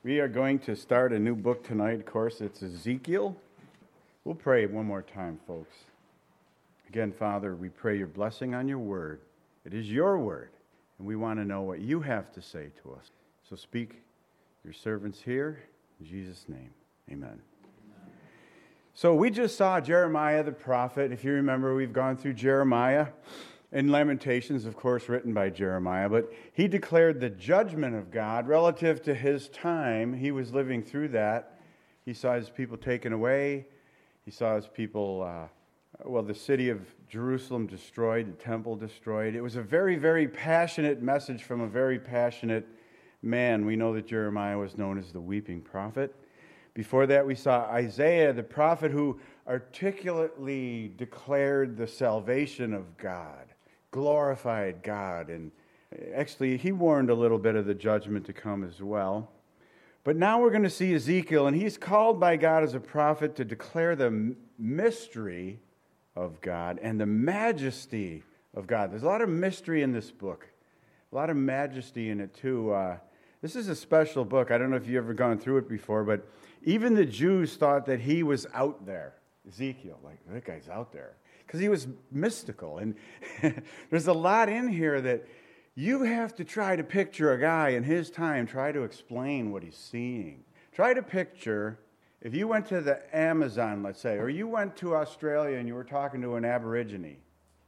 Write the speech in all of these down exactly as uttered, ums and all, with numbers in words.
We are going to start a new book tonight. Of course, it's Ezekiel. We'll pray one more time, folks. Again, Father, we pray your blessing on your word. It is your word, and we want to know what you have to say to us. So speak, your servants here. In Jesus' name, amen. Amen. So we just saw Jeremiah the prophet. If you remember, we've gone through Jeremiah and Lamentations, of course, written by Jeremiah. But he declared the judgment of God relative to his time. He was living through that. He saw his people taken away. He saw his people, uh, well, the city of Jerusalem destroyed, the temple destroyed. It was a very, very passionate message from a very passionate man. We know that Jeremiah was known as the weeping prophet. Before that, we saw Isaiah, the prophet who articulately declared the salvation of God, glorified God, and actually he warned a little bit of the judgment to come as well. But now we're going to see Ezekiel, and he's called by God as a prophet to declare the mystery of God and the majesty of God. There's a lot of mystery in this book, a lot of majesty in it too. Uh, this is a special book. I don't know if you've ever gone through it before, but even the Jews thought that he was out there. Ezekiel, like, that guy's out there. Because he was mystical. And there's a lot in here that you have to try to picture a guy in his time, try to explain what he's seeing. Try to picture, if you went to the Amazon, let's say, or you went to Australia and you were talking to an Aborigine,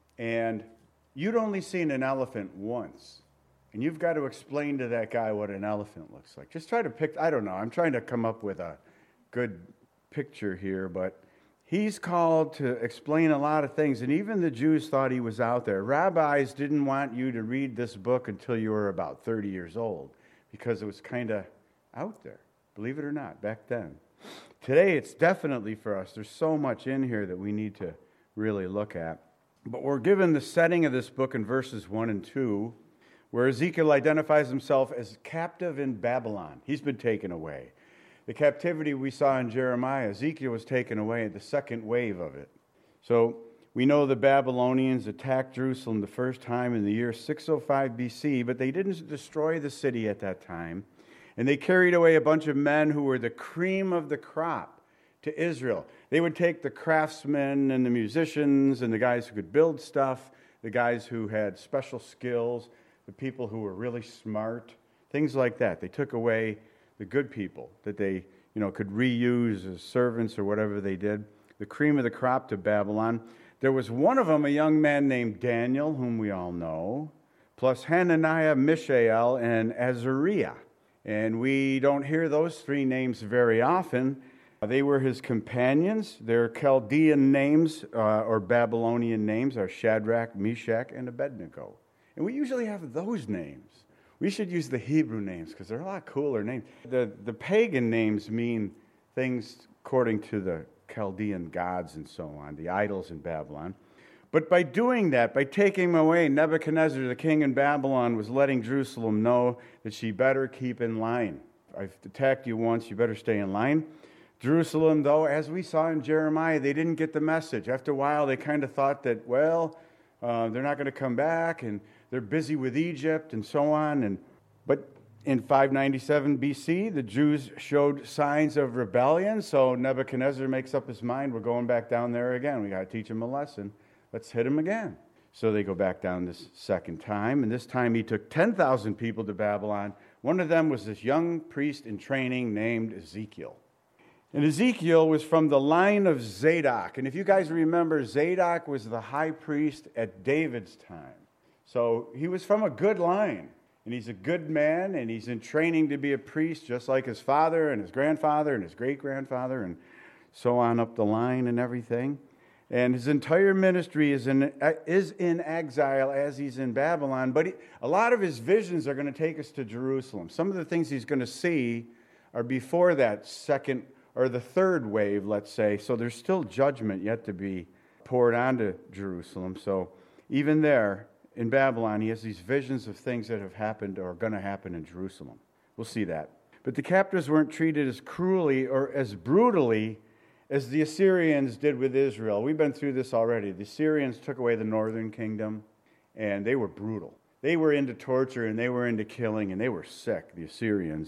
and you'd only seen an elephant once, and you've got to explain to that guy what an elephant looks like. Just try to pick, I don't know, I'm trying to come up with a good picture here, but he's called to explain a lot of things, and even the Jews thought he was out there. Rabbis didn't want you to read this book until you were about thirty years old, because it was kind of out there, believe it or not, back then. Today, it's definitely for us. There's so much in here that we need to really look at. But we're given the setting of this book in verses one and two, where Ezekiel identifies himself as captive in Babylon. He's been taken away. The captivity we saw in Jeremiah, Ezekiel was taken away at the second wave of it. So we know the Babylonians attacked Jerusalem the first time in the year six oh five B C, but they didn't destroy the city at that time. And they carried away a bunch of men who were the cream of the crop to Israel. They would take the craftsmen and the musicians and the guys who could build stuff, the guys who had special skills, the people who were really smart, things like that. They took away the good people that they, you know, could reuse as servants or whatever they did. The cream of the crop to Babylon. There was one of them, a young man named Daniel, whom we all know, plus Hananiah, Mishael, and Azariah. And we don't hear those three names very often. They were his companions. Their Chaldean names, uh, or Babylonian names, are Shadrach, Meshach, and Abednego. And we usually have those names. We should use the Hebrew names because they're a lot cooler names. The, the pagan names mean things according to the Chaldean gods and so on, the idols in Babylon. But by doing that, by taking them away, Nebuchadnezzar, the king in Babylon, was letting Jerusalem know that she better keep in line. I've attacked you once, you better stay in line. Jerusalem, though, as we saw in Jeremiah, they didn't get the message. After a while, they kind of thought that, well, uh, they're not going to come back, and they're busy with Egypt and so on. And but in five ninety-seven B C, the Jews showed signs of rebellion. So Nebuchadnezzar makes up his mind, we're going back down there again. We got to teach them a lesson. Let's hit them again. So they go back down this second time. And this time he took ten thousand people to Babylon. One of them was this young priest in training named Ezekiel. And Ezekiel was from the line of Zadok. And if you guys remember, Zadok was the high priest at David's time. So he was from a good line, and he's a good man, and he's in training to be a priest just like his father and his grandfather and his great-grandfather and so on up the line and everything. And his entire ministry is in is in exile as he's in Babylon, but he, a lot of his visions are going to take us to Jerusalem. Some of the things he's going to see are before that second or the third wave, let's say, so there's still judgment yet to be poured onto Jerusalem. So even there, in Babylon, he has these visions of things that have happened or are going to happen in Jerusalem. We'll see that. But the captives weren't treated as cruelly or as brutally as the Assyrians did with Israel. We've been through this already. The Assyrians took away the northern kingdom, and they were brutal. They were into torture, and they were into killing, and they were sick, the Assyrians.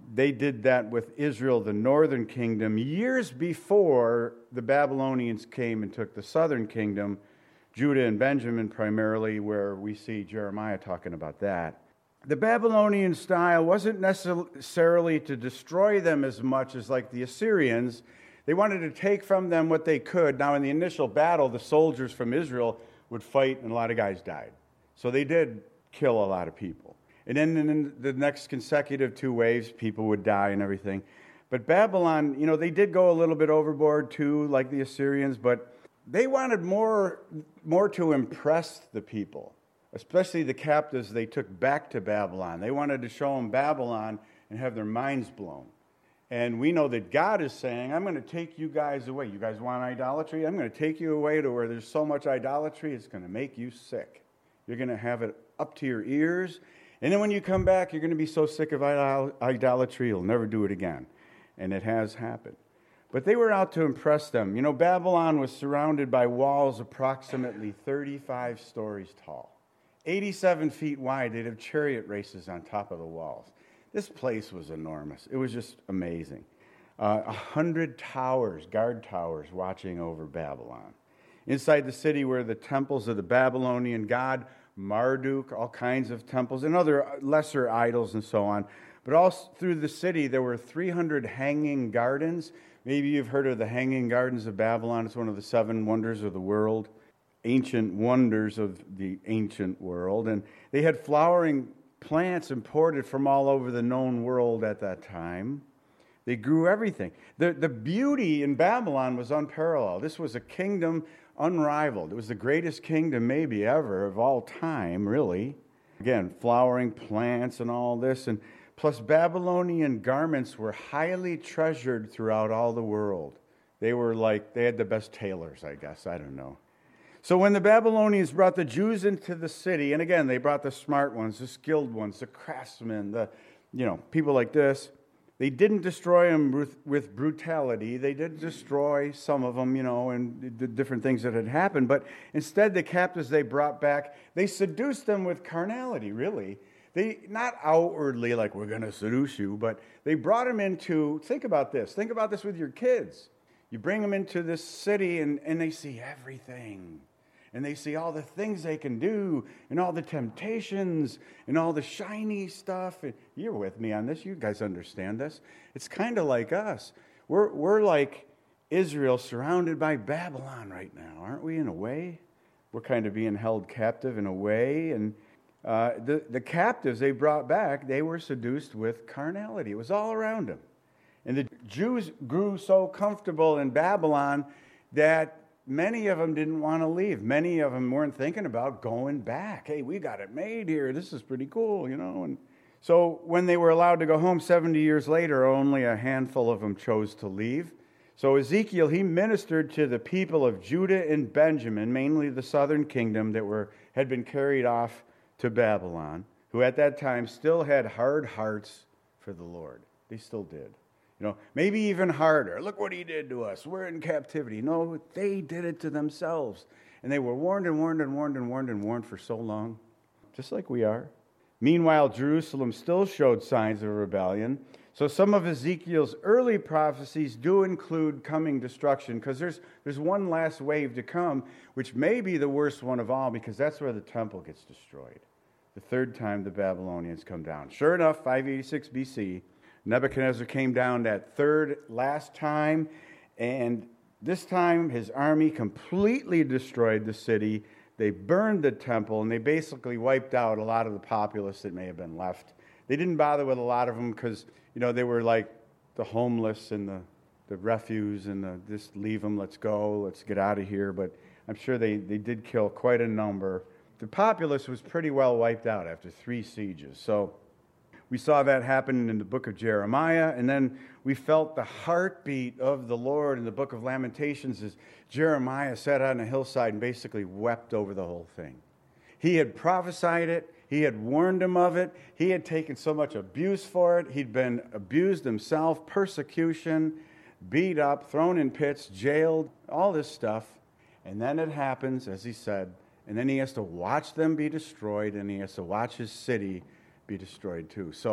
They did that with Israel, the northern kingdom, years before the Babylonians came and took the southern kingdom, Judah and Benjamin primarily, where we see Jeremiah talking about that. The Babylonian style wasn't necessarily to destroy them as much as like the Assyrians. They wanted to take from them what they could. Now, in the initial battle, the soldiers from Israel would fight, and a lot of guys died. So they did kill a lot of people. And then in the next consecutive two waves, people would die and everything. But Babylon, you know, they did go a little bit overboard too, like the Assyrians, but they wanted more, more to impress the people, especially the captives they took back to Babylon. They wanted to show them Babylon and have their minds blown. And we know that God is saying, I'm going to take you guys away. You guys want idolatry? I'm going to take you away to where there's so much idolatry, it's going to make you sick. You're going to have it up to your ears. And then when you come back, you're going to be so sick of idolatry, you'll never do it again. And it has happened. But they were out to impress them. You know, Babylon was surrounded by walls approximately thirty-five stories tall. eighty-seven feet wide. They'd have chariot races on top of the walls. This place was enormous. It was just amazing. Uh, a hundred towers, guard towers, watching over Babylon. Inside the city were the temples of the Babylonian god Marduk, all kinds of temples, and other lesser idols and so on. But all through the city, there were three hundred hanging gardens. Maybe you've heard of the Hanging Gardens of Babylon. It's one of the seven wonders of the world, ancient wonders of the ancient world. And they had flowering plants imported from all over the known world at that time. They grew everything. The, the beauty in Babylon was unparalleled. This was a kingdom unrivaled. It was the greatest kingdom maybe ever of all time, really. Again, flowering plants and all this. And plus, Babylonian garments were highly treasured throughout all the world. They were like, they had the best tailors, I guess. I don't know. So when the Babylonians brought the Jews into the city, and again, they brought the smart ones, the skilled ones, the craftsmen, the, you know, people like this, they didn't destroy them with, with brutality. They did destroy some of them, you know, and the different things that had happened. But instead, the captives they brought back, they seduced them with carnality, really. They, not outwardly like, we're going to seduce you, but they brought them into, think about this. Think about this with your kids. You bring them into this city, and, and they see everything. And they see all the things they can do, and all the temptations, and all the shiny stuff. And you're with me on this. You guys understand this. It's kind of like us. We're, we're like Israel surrounded by Babylon right now, aren't we, in a way? We're kind of being held captive in a way. And uh, the, the captives they brought back, they were seduced with carnality. It was all around them. And the Jews grew so comfortable in Babylon that many of them didn't want to leave. Many of them weren't thinking about going back. Hey, we got it made here. This is pretty cool, you know. And so when they were allowed to go home seventy years later, only a handful of them chose to leave. So Ezekiel, he ministered to the people of Judah and Benjamin, mainly the southern kingdom that were had been carried off to Babylon, who at that time still had hard hearts for the Lord. They still did. You know, maybe even harder. Look what he did to us. We're in captivity. No, they did it to themselves. And they were warned and warned and warned and warned and warned for so long, just like we are. Meanwhile, Jerusalem still showed signs of rebellion. So some of Ezekiel's early prophecies do include coming destruction, because there's, there's one last wave to come, which may be the worst one of all, because that's where the temple gets destroyed. The third time the Babylonians come down. Sure enough, five eighty-six B C, Nebuchadnezzar came down that third last time, and this time his army completely destroyed the city. They burned the temple, and they basically wiped out a lot of the populace that may have been left. They didn't bother with a lot of them because, you know, they were like the homeless and the, the refuse and the, just leave them, let's go, let's get out of here. But I'm sure they, they did kill quite a number. The populace was pretty well wiped out after three sieges. So we saw that happen in the book of Jeremiah, and then we felt the heartbeat of the Lord in the book of Lamentations as Jeremiah sat on a hillside and basically wept over the whole thing. He had prophesied it. He had warned him of it. He had taken so much abuse for it. He'd been abused himself, persecution, beat up, thrown in pits, jailed, all this stuff. And then it happens, as he said, and then he has to watch them be destroyed, and he has to watch his city be destroyed too. So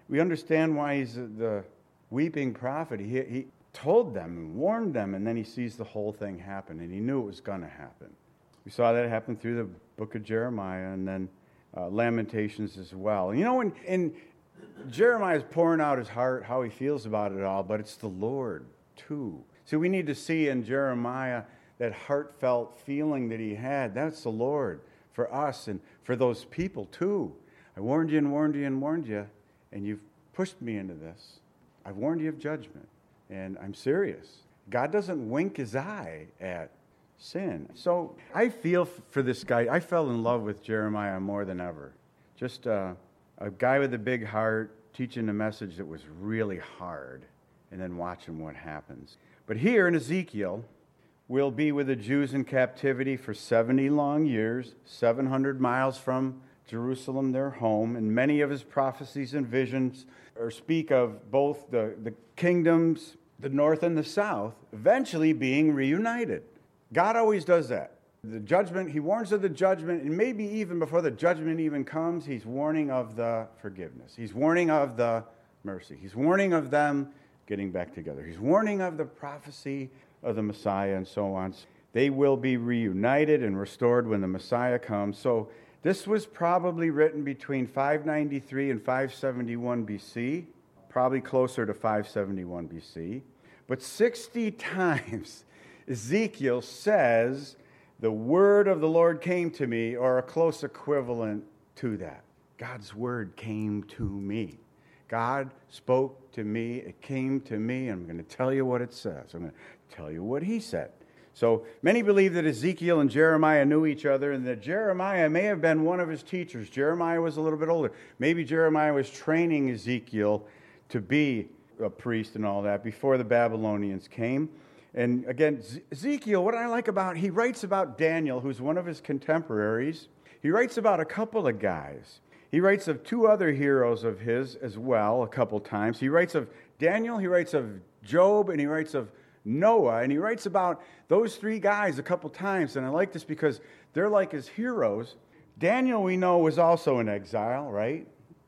We understand why he's the weeping prophet. He, he told them and warned them, and then he sees the whole thing happen, and he knew it was going to happen. We saw that happen through the book of Jeremiah and then uh, Lamentations as well. And you know, when in Jeremiah is pouring out his heart, how he feels about it all, but it's the Lord too. See, we need to see in Jeremiah that heartfelt feeling that he had. That's the Lord for us and for those people too. I warned you and warned you and warned you, and you've pushed me into this. I've warned you of judgment, and I'm serious. God doesn't wink his eye at sin. So I feel for this guy. I fell in love with Jeremiah more than ever. Just uh, a guy with a big heart teaching a message that was really hard, and then watching what happens. But here in Ezekiel, we'll be with the Jews in captivity for seventy long years, seven hundred miles from Jerusalem, their home, and many of his prophecies and visions or speak of both the, the kingdoms, the north and the south, eventually being reunited. God always does that. The judgment, he warns of the judgment, and maybe even before the judgment even comes, he's warning of the forgiveness. He's warning of the mercy. He's warning of them getting back together. He's warning of the prophecy of the Messiah and so on. They will be reunited and restored when the Messiah comes. So this was probably written between five ninety-three and five seventy-one B C, probably closer to five seventy-one B C. But sixty times Ezekiel says, the word of the Lord came to me, or a close equivalent to that. God's word came to me. God spoke to me, it came to me, and I'm going to tell you what it says. I'm going to tell you what he said. So many believe that Ezekiel and Jeremiah knew each other, and that Jeremiah may have been one of his teachers. Jeremiah was a little bit older. Maybe Jeremiah was training Ezekiel to be a priest and all that before the Babylonians came. And again, Ezekiel, what I like about, he writes about Daniel, who's one of his contemporaries. He writes about a couple of guys. He writes of two other heroes of his as well a couple times. He writes of Daniel, he writes of Job, and he writes of Noah. And he writes about those three guys a couple times. And I like this because they're like his heroes. Daniel, we know, was also in exile, right?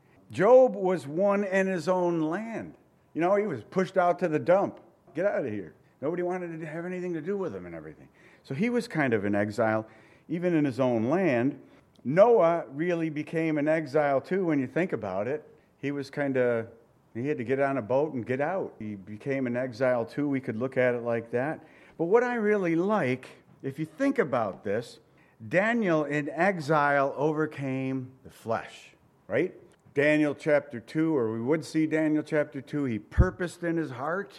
Job was one in his own land. You know, he was pushed out to the dump. Get out of here. Nobody wanted to have anything to do with him and everything. So he was kind of in exile, even in his own land. Noah really became an exile too when you think about it. He was kind of, he had to get on a boat and get out. He became an exile too. We could look at it like that. But what I really like, if you think about this, Daniel in exile overcame the flesh, right? Daniel chapter two, or we would see Daniel chapter two, he purposed in his heart,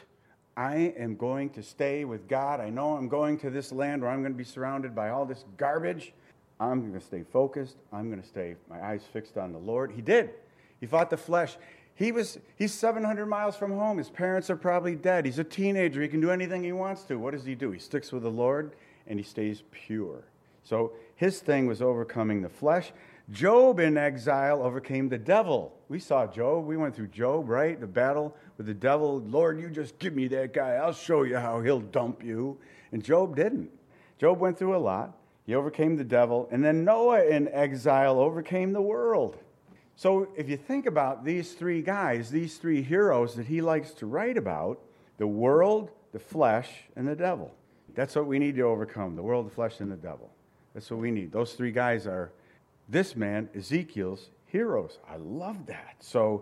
I am going to stay with God. I know I'm going to this land where I'm going to be surrounded by all this garbage. I'm going to stay focused. I'm going to stay, my eyes fixed on the Lord. He did. He fought the flesh. He was, he's seven hundred miles from home. His parents are probably dead. He's a teenager. He can do anything he wants to. What does he do? He sticks with the Lord, and he stays pure. So his thing was overcoming the flesh. Job in exile overcame the devil. We saw Job. We went through Job, right? The battle with the devil. Lord, you just give me that guy. I'll show you how he'll dump you. And Job didn't. Job went through a lot. He overcame the devil. And then Noah in exile overcame the world. So if you think about these three guys, these three heroes that he likes to write about, the world, the flesh, and the devil. That's what we need to overcome, the world, the flesh, and the devil. That's what we need. Those three guys are this man, Ezekiel's heroes. I love that. So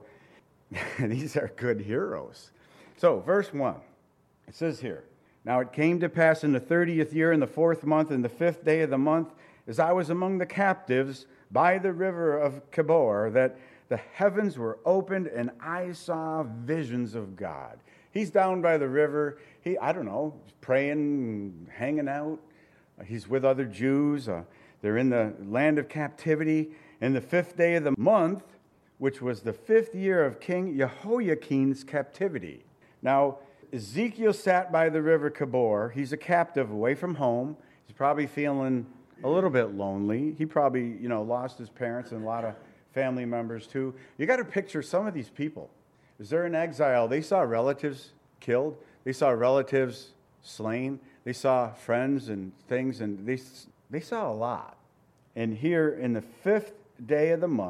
these are good heroes. So verse one, it says here, now it came to pass in the thirtieth year, in the fourth month, in the fifth day of the month, as I was among the captives by the river of Kebor, that the heavens were opened and I saw visions of God. He's down by the river. He, I don't know, praying, hanging out. He's with other Jews. Uh, they're in the land of captivity. In the fifth day of the month, which was the fifth year of King Jehoiakim's captivity. Now, Ezekiel sat by the river Kebor. He's a captive away from home. He's probably feeling a little bit lonely. He probably, you know, lost his parents and a lot of family members too. You got to picture some of these people. As they're in exile, they saw relatives killed. They saw relatives slain. They saw friends and things, and they they saw a lot. And here in the fifth day of the month,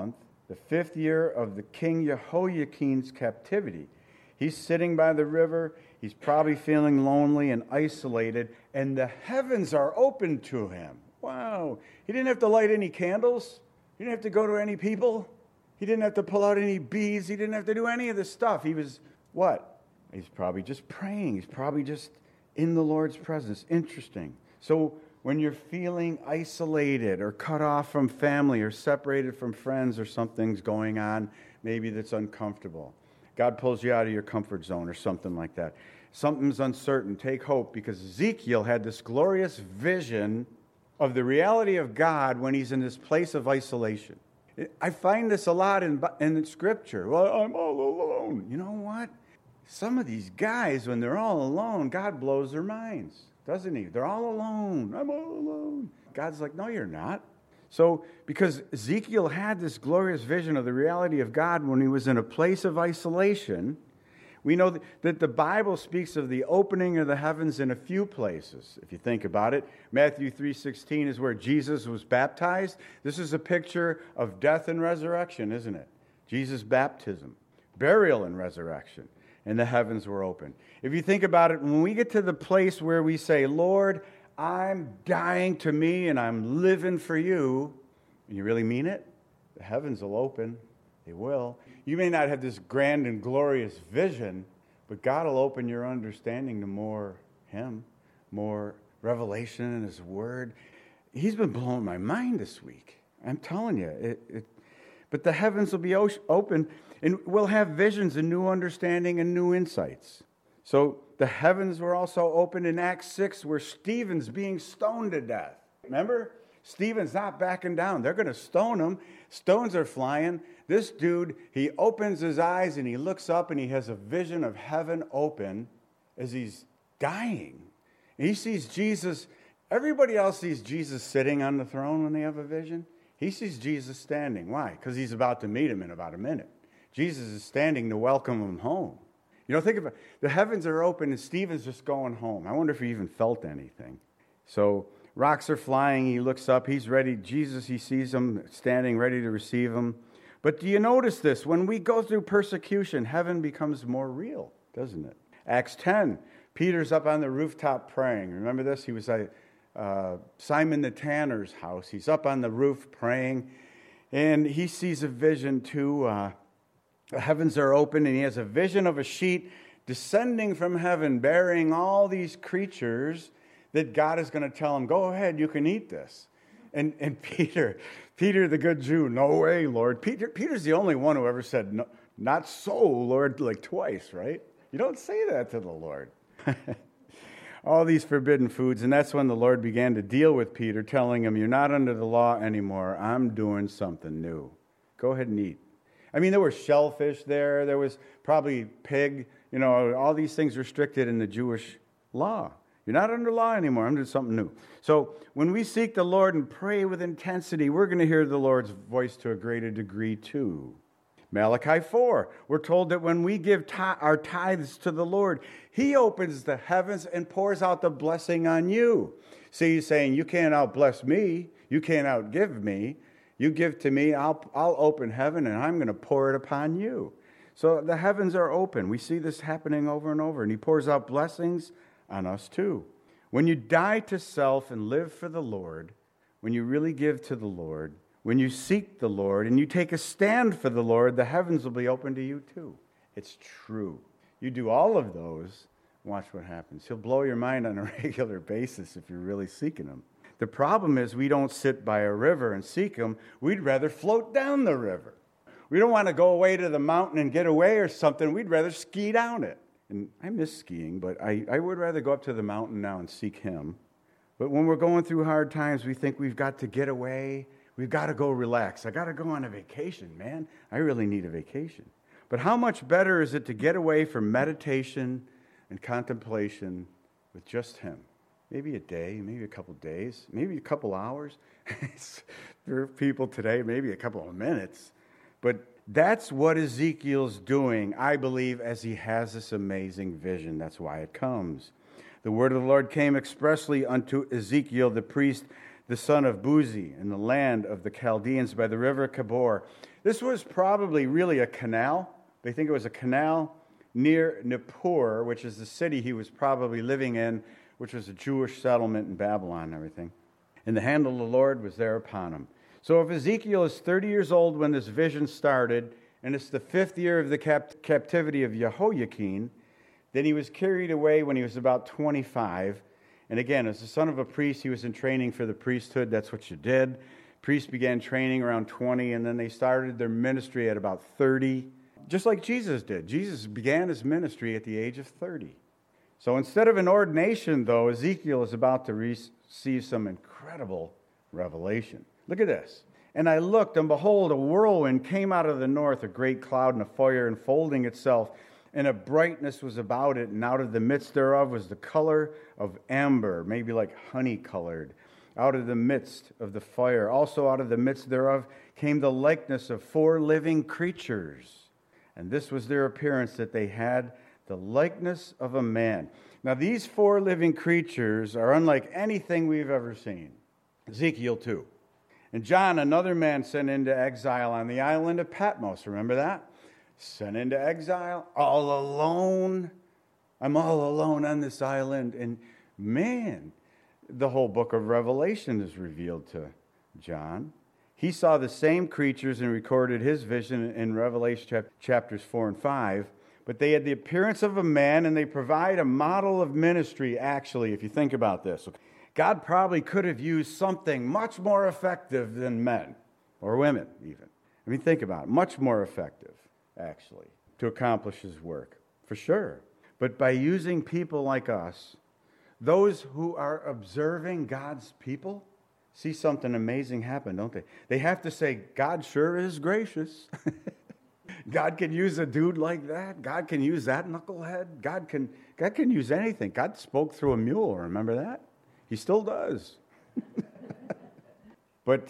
the fifth year of the king Jehoiakim's captivity. He's sitting by the river. He's probably feeling lonely and isolated, and the heavens are open to him. Wow. He didn't have to light any candles. He didn't have to go to any people. He didn't have to pull out any beads. He didn't have to do any of this stuff. He was what? He's probably just praying. He's probably just in the Lord's presence. Interesting. So when you're feeling isolated or cut off from family or separated from friends or something's going on, maybe that's uncomfortable, God pulls you out of your comfort zone or something like that. Something's uncertain. Take hope, because Ezekiel had this glorious vision of the reality of God when he's in this place of isolation. I find this a lot in, in Scripture. Well, I'm all alone. You know what? Some of these guys, when they're all alone, God blows their minds, doesn't he? They're all alone. I'm all alone. God's like, no, you're not. So, because Ezekiel had this glorious vision of the reality of God when he was in a place of isolation, we know that the Bible speaks of the opening of the heavens in a few places. If you think about it, Matthew three sixteen is where Jesus was baptized. This is a picture of death and resurrection, isn't it? Jesus' baptism, burial and resurrection, and the heavens were open. If you think about it, when we get to the place where we say, Lord, I'm dying to me and I'm living for you, and you really mean it, the heavens will open. They will. You may not have this grand and glorious vision, but God will open your understanding to more Him, more revelation in His Word. He's been blowing my mind this week. I'm telling you. It, it, but the heavens will be open, and we'll have visions and new understanding and new insights. So the heavens were also opened in Acts six, where Stephen's being stoned to death. Remember? Stephen's not backing down. They're going to stone him. Stones are flying. This dude, he opens his eyes and he looks up and he has a vision of heaven open as he's dying. And he sees Jesus. Everybody else sees Jesus sitting on the throne when they have a vision. He sees Jesus standing. Why? Because he's about to meet him in about a minute. Jesus is standing to welcome him home. You know, think about it. The heavens are open and Stephen's just going home. I wonder if he even felt anything. So rocks are flying. He looks up. He's ready. Jesus, he sees him standing, ready to receive him. But do you notice this? When we go through persecution, heaven becomes more real, doesn't it? Acts ten, Peter's up on the rooftop praying. Remember this? He was at uh, Simon the tanner's house. He's up on the roof praying, and he sees a vision too. Uh, the heavens are open, and he has a vision of a sheet descending from heaven, bearing all these creatures that God is going to tell him, go ahead, you can eat this. And and Peter, Peter the good Jew, no way, Lord. Peter Peter's the only one who ever said, no, not so, Lord, like twice, right? You don't say that to the Lord. All these forbidden foods, and that's when the Lord began to deal with Peter, telling him, you're not under the law anymore. I'm doing something new. Go ahead and eat. I mean, there were shellfish there. There was probably pig. You know, all these things restricted in the Jewish law. You're not under law anymore. I'm doing something new. So when we seek the Lord and pray with intensity, we're going to hear the Lord's voice to a greater degree too. Malachi four, we're told that when we give t- our tithes to the Lord, He opens the heavens and pours out the blessing on you. See, He's saying, you can't outbless me. You can't outgive me. You give to me, I'll, I'll open heaven and I'm going to pour it upon you. So the heavens are open. We see this happening over and over. And He pours out blessings on us too. When you die to self and live for the Lord, when you really give to the Lord, when you seek the Lord and you take a stand for the Lord, the heavens will be open to you too. It's true. You do all of those, watch what happens. He'll blow your mind on a regular basis if you're really seeking Him. The problem is we don't sit by a river and seek Him. We'd rather float down the river. We don't want to go away to the mountain and get away or something. We'd rather ski down it. And I miss skiing, but I, I would rather go up to the mountain now and seek Him. But when we're going through hard times, we think we've got to get away. We've got to go relax. I got to go on a vacation, man. I really need a vacation. But how much better is it to get away from meditation and contemplation with just Him? Maybe a day, maybe a couple days, maybe a couple hours. There are people today, maybe a couple of minutes. But that's what Ezekiel's doing, I believe, as he has this amazing vision. That's why it comes. The word of the Lord came expressly unto Ezekiel the priest, the son of Buzi, in the land of the Chaldeans by the river Kabor. This was probably really a canal. They think it was a canal near Nippur, which is the city he was probably living in, which was a Jewish settlement in Babylon and everything. And the hand of the Lord was there upon him. So if Ezekiel is thirty years old when this vision started, and it's the fifth year of the cap- captivity of Jehoiakim, then he was carried away when he was about twenty-five. And again, as the son of a priest, he was in training for the priesthood. That's what you did. Priests began training around twenty, and then they started their ministry at about thirty, just like Jesus did. Jesus began his ministry at the age of thirty. So instead of an ordination, though, Ezekiel is about to receive some incredible revelation. Look at this. And I looked, and behold, a whirlwind came out of the north, a great cloud and a fire enfolding itself, and a brightness was about it, and out of the midst thereof was the color of amber, maybe like honey-colored. Out of the midst of the fire, also out of the midst thereof, came the likeness of four living creatures. And this was their appearance, that they had the likeness of a man. Now, these four living creatures are unlike anything we've ever seen. Ezekiel two. And John, another man, sent into exile on the island of Patmos. Remember that? Sent into exile, all alone. I'm all alone on this island. And man, the whole book of Revelation is revealed to John. He saw the same creatures and recorded his vision in Revelation chapters four and five. But they had the appearance of a man, and they provide a model of ministry, actually, if you think about this. God probably could have used something much more effective than men, or women even. I mean, think about it. Much more effective, actually, to accomplish his work, for sure. But by using people like us, those who are observing God's people see something amazing happen, don't they? They have to say, God sure is gracious. God can use a dude like that. God can use that knucklehead. God can, God can use anything. God spoke through a mule, remember that? He still does. But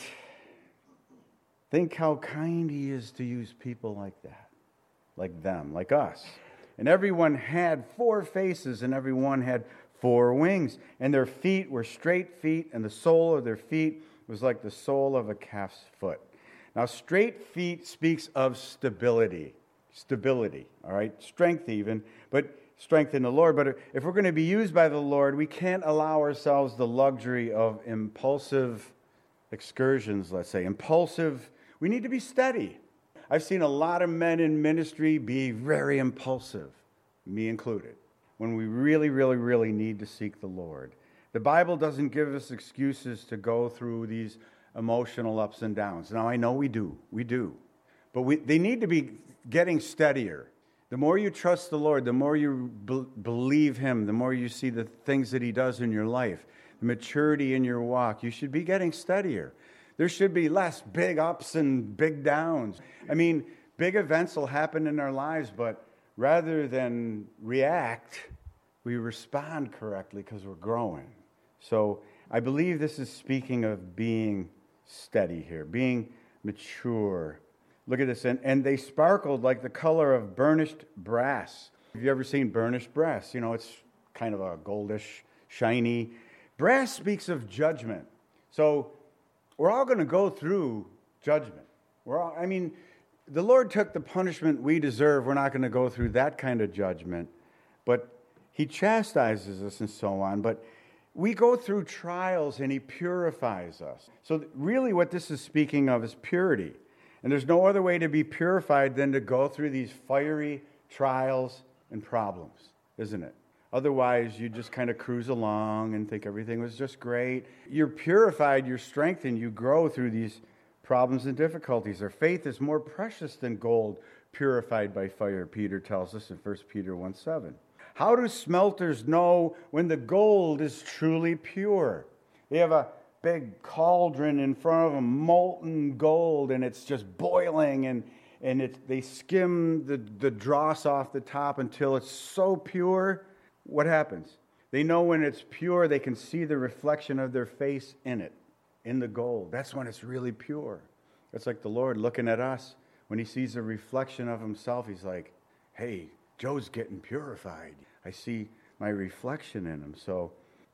think how kind he is to use people like that, like them, like us. And everyone had four faces, and everyone had four wings. And their feet were straight feet, and the sole of their feet was like the sole of a calf's foot. Now, straight feet speaks of stability. Stability, all right? Strength even, but strength in the Lord. But if we're going to be used by the Lord, we can't allow ourselves the luxury of impulsive excursions, let's say. Impulsive, we need to be steady. I've seen a lot of men in ministry be very impulsive, me included, when we really, really, really need to seek the Lord. The Bible doesn't give us excuses to go through these emotional ups and downs. Now, I know we do. We do. But we, they need to be getting steadier. The more you trust the Lord, the more you be- believe him, the more you see the things that he does in your life, the maturity in your walk, you should be getting steadier. There should be less big ups and big downs. I mean, big events will happen in our lives, but rather than react, we respond correctly because we're growing. So I believe this is speaking of being steady here, being mature. Look at this. And, and they sparkled like the color of burnished brass. Have you ever seen burnished brass? You know, it's kind of a goldish, shiny. Brass speaks of judgment. So we're all going to go through judgment. We're all, I mean, the Lord took the punishment we deserve. We're not going to go through that kind of judgment. But he chastises us and so on. But we go through trials and he purifies us. So really what this is speaking of is purity. And there's no other way to be purified than to go through these fiery trials and problems, isn't it? Otherwise, you just kind of cruise along and think everything was just great. You're purified, you're strengthened, you grow through these problems and difficulties. Our faith is more precious than gold purified by fire, Peter tells us in First Peter one seven. How do smelters know when the gold is truly pure? They have a big cauldron in front of them, molten gold, and it's just boiling, and, and it, they skim the, the dross off the top until it's so pure. What happens? They know when it's pure, they can see the reflection of their face in it, in the gold. That's when it's really pure. It's like the Lord looking at us. When he sees a reflection of himself, he's like, hey, Joe's getting purified. I see my reflection in him. So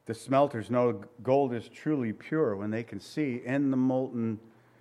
the smelters know gold is truly pure when they can see in the molten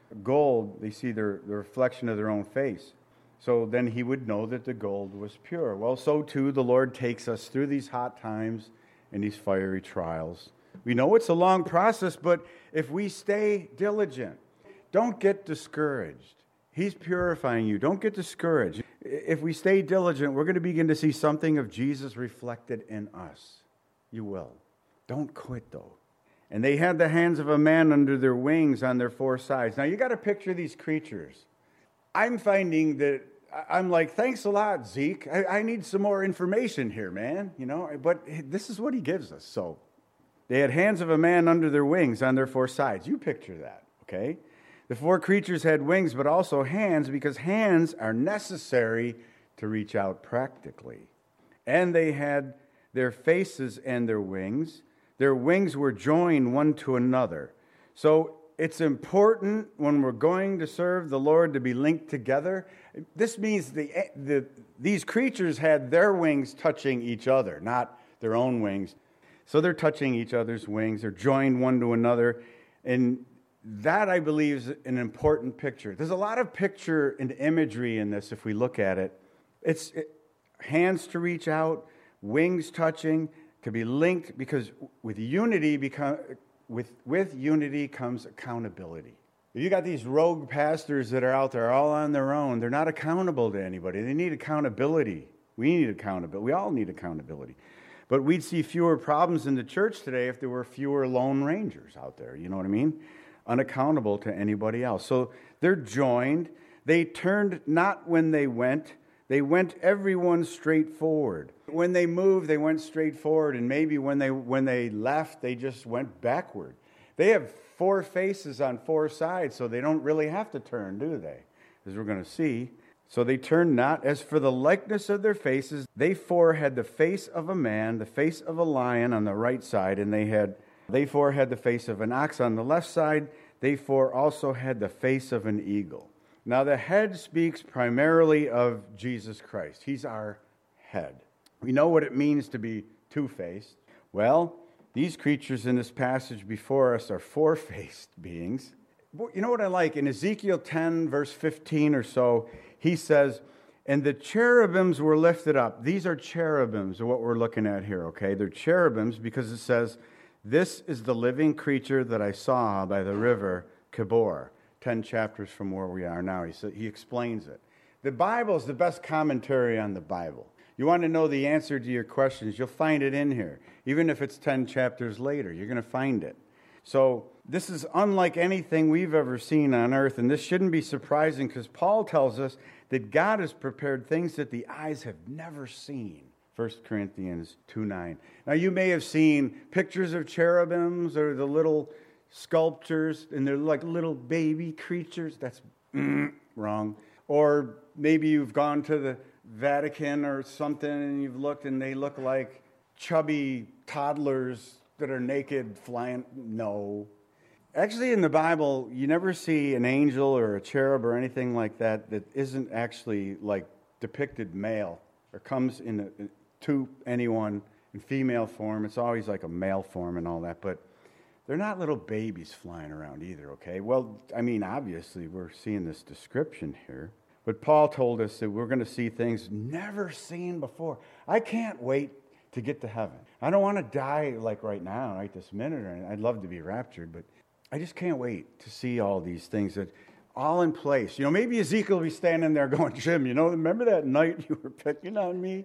gold, they see their, the reflection of their own face. So then he would know that the gold was pure. Well, so too the Lord takes us through these hot times and these fiery trials. We know it's a long process, but if we stay diligent, don't get discouraged. He's purifying you. Don't get discouraged. If we stay diligent, we're going to begin to see something of Jesus reflected in us. You will. Don't quit, though. And they had the hands of a man under their wings on their four sides. Now, you got to picture these creatures. I'm finding that, I'm like, thanks a lot, Zeke. I, I need some more information here, man. You know, but this is what he gives us. So they had hands of a man under their wings on their four sides. You picture that, okay? The four creatures had wings, but also hands, because hands are necessary to reach out practically. And they had their faces and their wings. Their wings were joined one to another. So it's important when we're going to serve the Lord to be linked together. This means the, the these creatures had their wings touching each other, not their own wings. So they're touching each other's wings. They're joined one to another. And that, I believe, is an important picture. There's a lot of picture and imagery in this if we look at it. It's it, hands to reach out, wings touching, to be linked, because with unity become with with unity comes accountability. If you got these rogue pastors that are out there all on their own, they're not accountable to anybody. They need accountability. We need accountability. We all need accountability. But we'd see fewer problems in the church today if there were fewer lone rangers out there. You know what I mean? Unaccountable to anybody else. So they're joined. They turned not when they went. They went everyone straight forward. When they moved, they went straight forward, and maybe when they when they left, they just went backward. They have four faces on four sides, so they don't really have to turn, do they? As we're going to see. So they turned not. As for the likeness of their faces, they four had the face of a man, the face of a lion on the right side, and they had they four had the face of an ox on the left side. They four also had the face of an eagle. Now the head speaks primarily of Jesus Christ. He's our head. We know what it means to be two-faced. Well, these creatures in this passage before us are four-faced beings. You know what I like? In Ezekiel ten, verse fifteen or so, he says, and the cherubims were lifted up. These are cherubims, are what we're looking at here, okay? They're cherubims because it says, this is the living creature that I saw by the river Kibor. Ten chapters from where we are now. He, sa- he explains it. The Bible is the best commentary on the Bible. You want to know the answer to your questions, you'll find it in here. Even if it's ten chapters later, you're going to find it. So this is unlike anything we've ever seen on earth, and this shouldn't be surprising because Paul tells us that God has prepared things that the eyes have never seen. First Corinthians two nine. Now you may have seen pictures of cherubims or the little sculptures, and they're like little baby creatures. That's mm, wrong. Or maybe you've gone to the Vatican or something and you've looked and they look like chubby toddlers that are naked flying. No. Actually, in the Bible, you never see an angel or a cherub or anything like that that isn't actually like depicted male or comes in a, to anyone in female form. It's always like a male form and all that, but they're not little babies flying around either, okay? Well, I mean, obviously, we're seeing this description here. But Paul told us that we're going to see things never seen before. I can't wait to get to heaven. I don't want to die like right now, right this minute. Or I'd love to be raptured, but I just can't wait to see all these things that all in place. You know, maybe Ezekiel will be standing there going, Jim, you know, remember that night you were picking on me?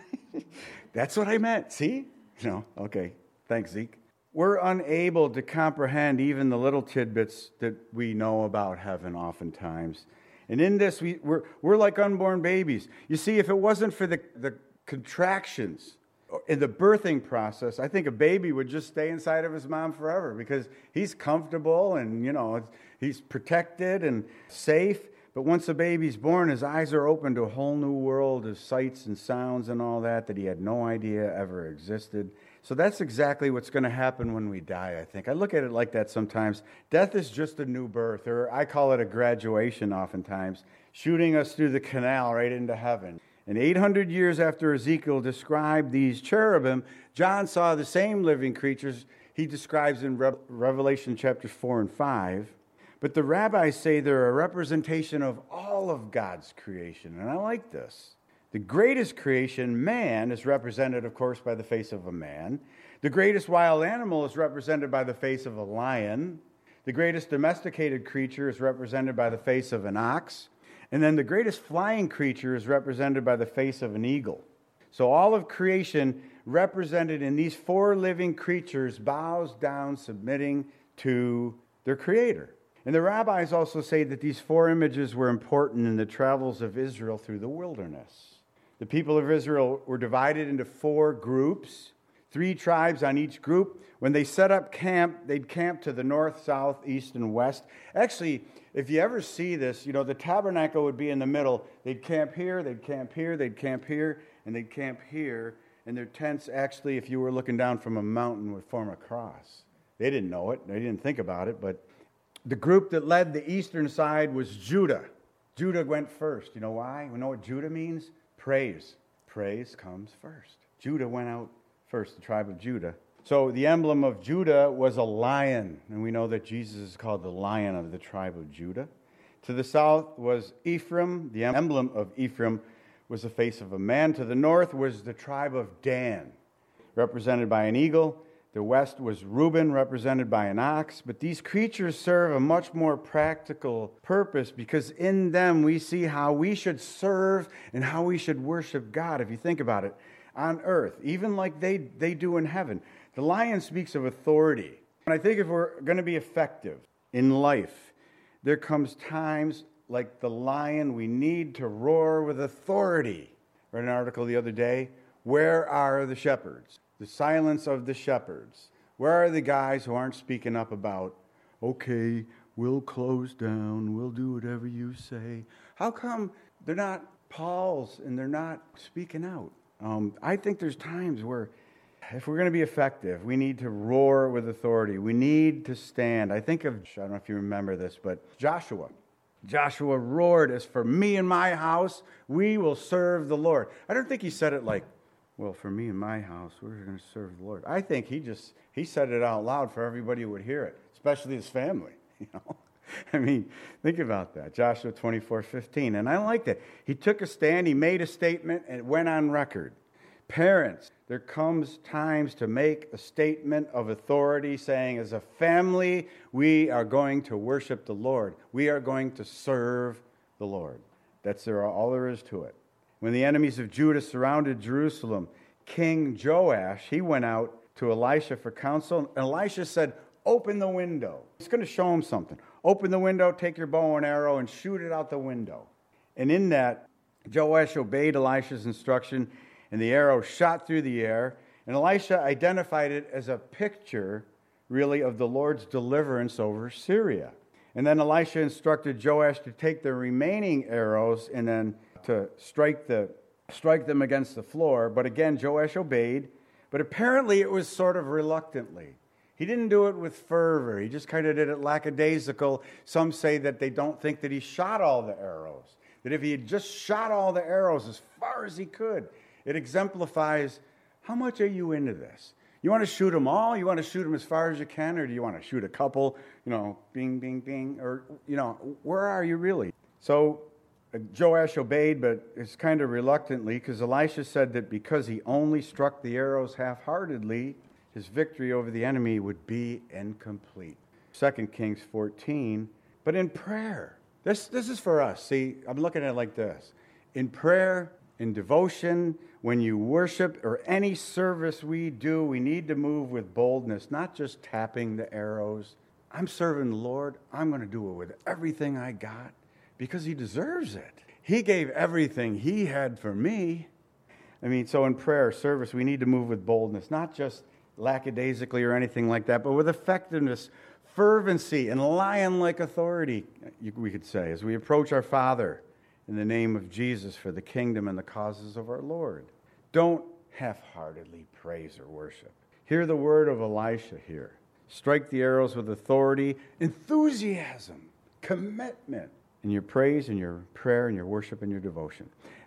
That's what I meant. See? You know, okay. Thanks, Zeke. We're unable to comprehend even the little tidbits that we know about heaven oftentimes. And in this, we, we're, we're like unborn babies. You see, if it wasn't for the, the contractions in the birthing process, I think a baby would just stay inside of his mom forever because he's comfortable and, you know, he's protected and safe. But once a baby's born, his eyes are open to a whole new world of sights and sounds and all that that he had no idea ever existed. So that's exactly what's going to happen when we die, I think. I look at it like that sometimes. Death is just a new birth, or I call it a graduation oftentimes, shooting us through the canal right into heaven. And eight hundred years after Ezekiel described these cherubim, John saw the same living creatures he describes in Re- Revelation chapters four and five. But the rabbis say they're a representation of all of God's creation. And I like this. The greatest creation, man, is represented, of course, by the face of a man. The greatest wild animal is represented by the face of a lion. The greatest domesticated creature is represented by the face of an ox. And then the greatest flying creature is represented by the face of an eagle. So all of creation represented in these four living creatures bows down, submitting to their Creator. And the rabbis also say that these four images were important in the travels of Israel through the wilderness. The people of Israel were divided into four groups, three tribes on each group. When they set up camp, they'd camp to the north, south, east, and west. Actually, if you ever see this, you know, the tabernacle would be in the middle. They'd camp here, they'd camp here, they'd camp here, and they'd camp here. And their tents, actually, if you were looking down from a mountain, would form a cross. They didn't know it. They didn't think about it. But the group that led the eastern side was Judah. Judah went first. You know why? You know what Judah means? Praise. Praise comes first. Judah went out first, the tribe of Judah. So the emblem of Judah was a lion, and we know that Jesus is called the Lion of the tribe of Judah. To the south was Ephraim. The emblem of Ephraim was the face of a man. To the north was the tribe of Dan, represented by an eagle. The west was Reuben, represented by an ox. But these creatures serve a much more practical purpose because in them we see how we should serve and how we should worship God, if you think about it, on earth, even like they, they do in heaven. The lion speaks of authority. And I think if we're going to be effective in life, there comes times like the lion, we need to roar with authority. I read an article the other day, where are the shepherds? The silence of the shepherds. Where are the guys who aren't speaking up about, okay, we'll close down, we'll do whatever you say? How come they're not Pauls and they're not speaking out? Um, I think there's times where if we're going to be effective, we need to roar with authority. We need to stand. I think of, I don't know if you remember this, but Joshua. Joshua roared, as for me and my house, we will serve the Lord. I don't think he said it like, well, for me and my house, we're going to serve the Lord. I think he just, he said it out loud for everybody who would hear it, especially his family, you know. I mean, think about that. Joshua twenty-four fifteen. And I like that. He took a stand, he made a statement, and it went on record. Parents, there comes times to make a statement of authority saying, as a family, we are going to worship the Lord. We are going to serve the Lord. That's there, all there is to it. When the enemies of Judah surrounded Jerusalem, King Joash, he went out to Elisha for counsel. And Elisha said, open the window. He's going to show him something. Open the window, take your bow and arrow, and shoot it out the window. And in that, Joash obeyed Elisha's instruction, and the arrow shot through the air. And Elisha identified it as a picture, really, of the Lord's deliverance over Syria. And then Elisha instructed Joash to take the remaining arrows and then to strike the strike them against the floor. But again, Joash obeyed. But apparently it was sort of reluctantly. He didn't do it with fervor. He just kind of did it lackadaisical. Some say that they don't think that he shot all the arrows. That if he had just shot all the arrows as far as he could, it exemplifies, how much are you into this? You want to shoot them all? You want to shoot them as far as you can? Or do you want to shoot a couple, you know, bing, bing, bing? Or, you know, where are you really? So uh, Joash obeyed, but it's kind of reluctantly, because Elisha said that because he only struck the arrows half-heartedly, his victory over the enemy would be incomplete. Second Kings fourteen, but in prayer. This, this is for us. See, I'm looking at it like this. In prayer, in devotion, when you worship, or any service we do, we need to move with boldness, not just tapping the arrows. I'm serving the Lord. I'm going to do it with everything I got because he deserves it. He gave everything he had for me. I mean, so in prayer, service, we need to move with boldness, not just lackadaisically or anything like that, but with effectiveness, fervency, and lion-like authority, we could say, as we approach our Father in the name of Jesus for the kingdom and the causes of our Lord. Don't half-heartedly praise or worship. Hear the word of Elisha here. Strike the arrows with authority, enthusiasm, commitment in your praise and your prayer and your worship and your devotion.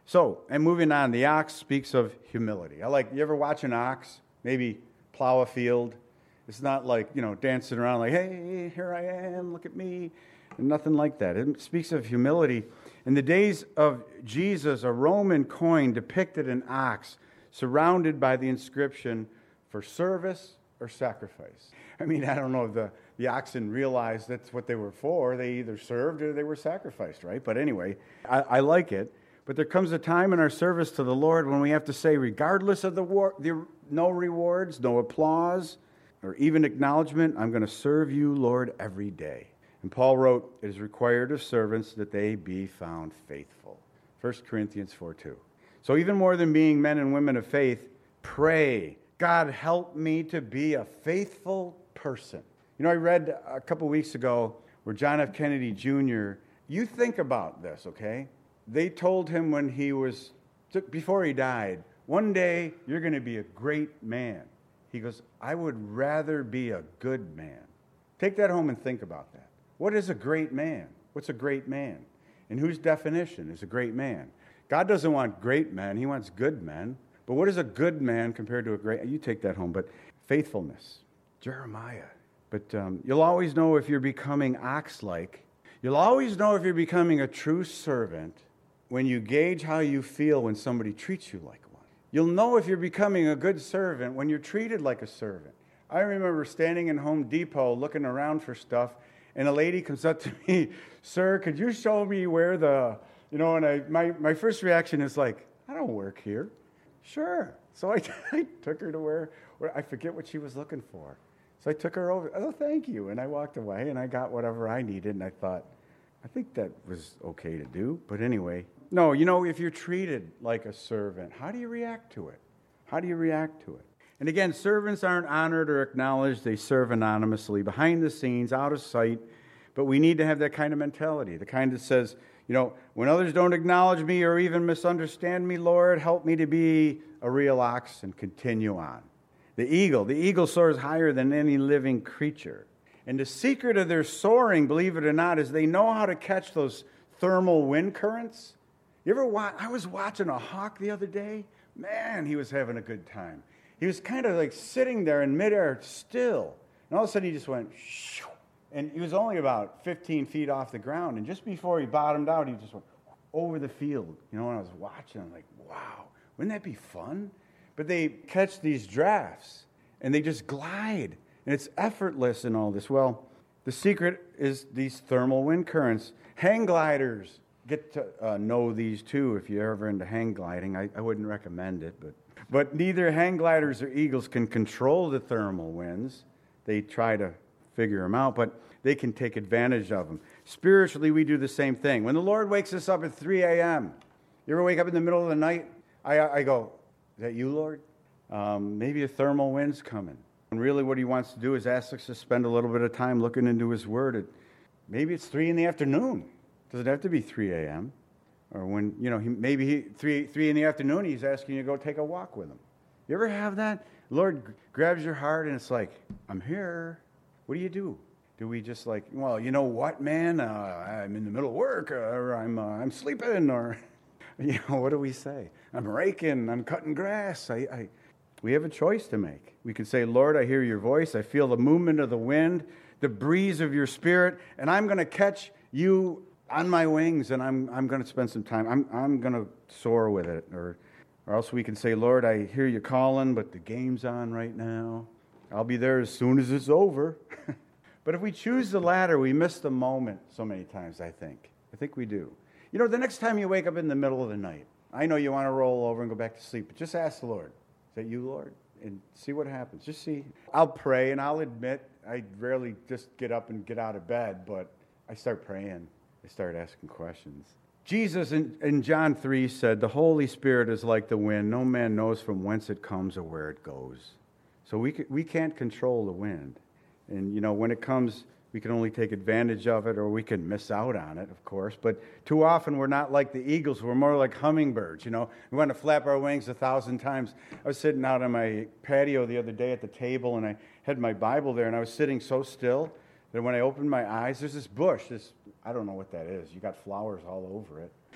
So, and moving on, the ox speaks of humility. I like, you ever watch an ox maybe plow a field? It's not like, you know, dancing around like, hey, here I am, look at me. And nothing like that. It speaks of humility. In the days of Jesus, a Roman coin depicted an ox surrounded by the inscription for service or sacrifice. I mean, I don't know if the, the oxen realized that's what they were for. They either served or they were sacrificed, right? But anyway, I, I like it. But there comes a time in our service to the Lord when we have to say, regardless of the, war, the no rewards, no applause, or even acknowledgement, I'm going to serve you, Lord, every day. And Paul wrote, it is required of servants that they be found faithful. First Corinthians four two. So even more than being men and women of faith, pray, God, help me to be a faithful person. You know, I read a couple weeks ago where John F. Kennedy Junior, you think about this, okay? They told him when he was, before he died, one day you're going to be a great man. He goes, I would rather be a good man. Take that home and think about that. What is a great man? What's a great man? And whose definition is a great man? God doesn't want great men. He wants good men. But what is a good man compared to a great? You take that home. But faithfulness, Jeremiah. But um, you'll always know if you're becoming ox-like. You'll always know if you're becoming a true servant when you gauge how you feel when somebody treats you like one. You'll know if you're becoming a good servant when you're treated like a servant. I remember standing in Home Depot looking around for stuff, and a lady comes up to me, sir, could you show me where the, you know, and I, my, my first reaction is like, I don't work here. Sure. So I, I took her to where, where, I forget what she was looking for. So I took her over, oh, thank you. And I walked away, and I got whatever I needed, and I thought, I think that was okay to do. But anyway, no, you know, if you're treated like a servant, how do you react to it? How do you react to it? And again, servants aren't honored or acknowledged. They serve anonymously, behind the scenes, out of sight. But we need to have that kind of mentality, the kind that says, you know, when others don't acknowledge me or even misunderstand me, Lord, help me to be a real ox and continue on. The eagle, the eagle soars higher than any living creature. And the secret of their soaring, believe it or not, is they know how to catch those thermal wind currents. You ever watch? I was watching a hawk the other day. Man, he was having a good time. He was kind of like sitting there in midair still. And all of a sudden he just went, shoo, and he was only about fifteen feet off the ground. And just before he bottomed out, he just went over the field. You know, when I was watching, I'm like, wow, wouldn't that be fun? But they catch these drafts, and they just glide. And it's effortless and all this. Well, the secret is these thermal wind currents. Hang gliders get to uh, know these too if you're ever into hang gliding. I, I wouldn't recommend it, but but neither hang gliders or eagles can control the thermal winds. They try to figure them out, but they can take advantage of them. Spiritually, we do the same thing. When the Lord wakes us up at three a.m., you ever wake up in the middle of the night? I, I go, is that you, Lord? Um, maybe a thermal wind's coming. And really what he wants to do is ask us to spend a little bit of time looking into his word. At, maybe it's three in the afternoon. Does it have to be three a.m.? Or when, you know, he, maybe he, three, three in the afternoon, he's asking you to go take a walk with him. You ever have that? The Lord g- grabs your heart and it's like, I'm here. What do you do? Do we just like, well, you know what, man? Uh, I'm in the middle of work, or I'm, uh, I'm sleeping, or, you know, what do we say? I'm raking, I'm cutting grass. I, I, we have a choice to make. We can say, Lord, I hear your voice. I feel the movement of the wind, the breeze of your spirit, and I'm going to catch you on my wings, and I'm I'm going to spend some time. I'm I'm going to soar with it. Or, or else we can say, Lord, I hear you calling, but the game's on right now. I'll be there as soon as it's over. But if we choose the latter, we miss the moment so many times, I think. I think we do. You know, the next time you wake up in the middle of the night, I know you want to roll over and go back to sleep, but just ask the Lord, is that you, Lord? And see what happens. Just see. I'll pray, and I'll admit I rarely just get up and get out of bed, but I start praying. I start asking questions. Jesus in, in John three said, the Holy Spirit is like the wind. No man knows from whence it comes or where it goes. So we we can't control the wind. And, you know, when it comes, we can only take advantage of it, or we can miss out on it, of course. But too often we're not like the eagles. We're more like hummingbirds, you know. We want to flap our wings a thousand times. I was sitting out on my patio the other day at the table, and I had my Bible there, and I was sitting so still that when I opened my eyes, there's this bush, this, I don't know what that is. You got flowers all over it.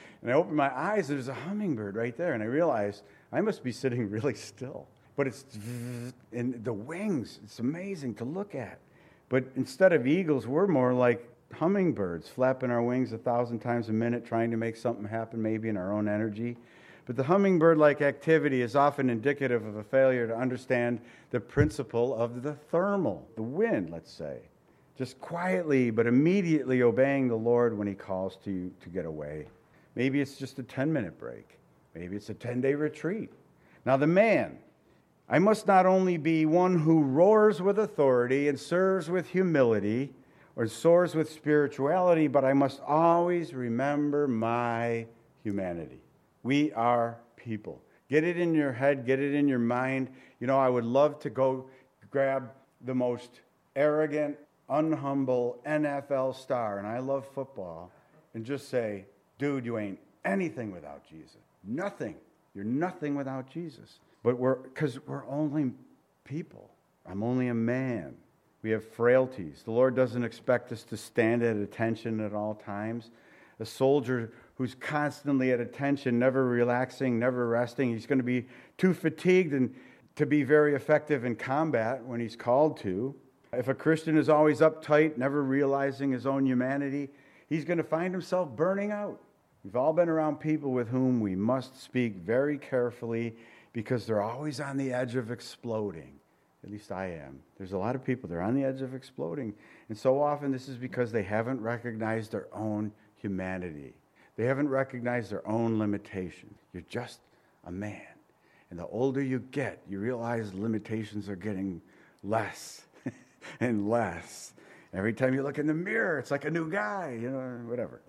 And I open my eyes, there's a hummingbird right there. And I realize I must be sitting really still. But it's, and the wings, it's amazing to look at. But instead of eagles, we're more like hummingbirds, flapping our wings a thousand times a minute, trying to make something happen maybe in our own energy. But the hummingbird-like activity is often indicative of a failure to understand the principle of the thermal, the wind, let's say. Just quietly but immediately obeying the Lord when he calls to you to get away. Maybe it's just a ten-minute break. Maybe it's a ten-day retreat. Now the man, I must not only be one who roars with authority and serves with humility or soars with spirituality, but I must always remember my humanity. We are people. Get it in your head, get it in your mind. You know, I would love to go grab the most arrogant, unhumble N F L star, and I love football, and just say, dude, you ain't anything without Jesus. Nothing. You're nothing without Jesus. But we're, because we're only people. I'm only a man. We have frailties. The Lord doesn't expect us to stand at attention at all times. A soldier who's constantly at attention, never relaxing, never resting, he's going to be too fatigued and to be very effective in combat when he's called to. If a Christian is always uptight, never realizing his own humanity, he's going to find himself burning out. We've all been around people with whom we must speak very carefully because they're always on the edge of exploding. At least I am. There's a lot of people, they're on the edge of exploding. And so often this is because they haven't recognized their own humanity. They haven't recognized their own limitations. You're just a man. And the older you get, you realize limitations are getting less and less. Every time you look in the mirror, it's like a new guy, you know, whatever.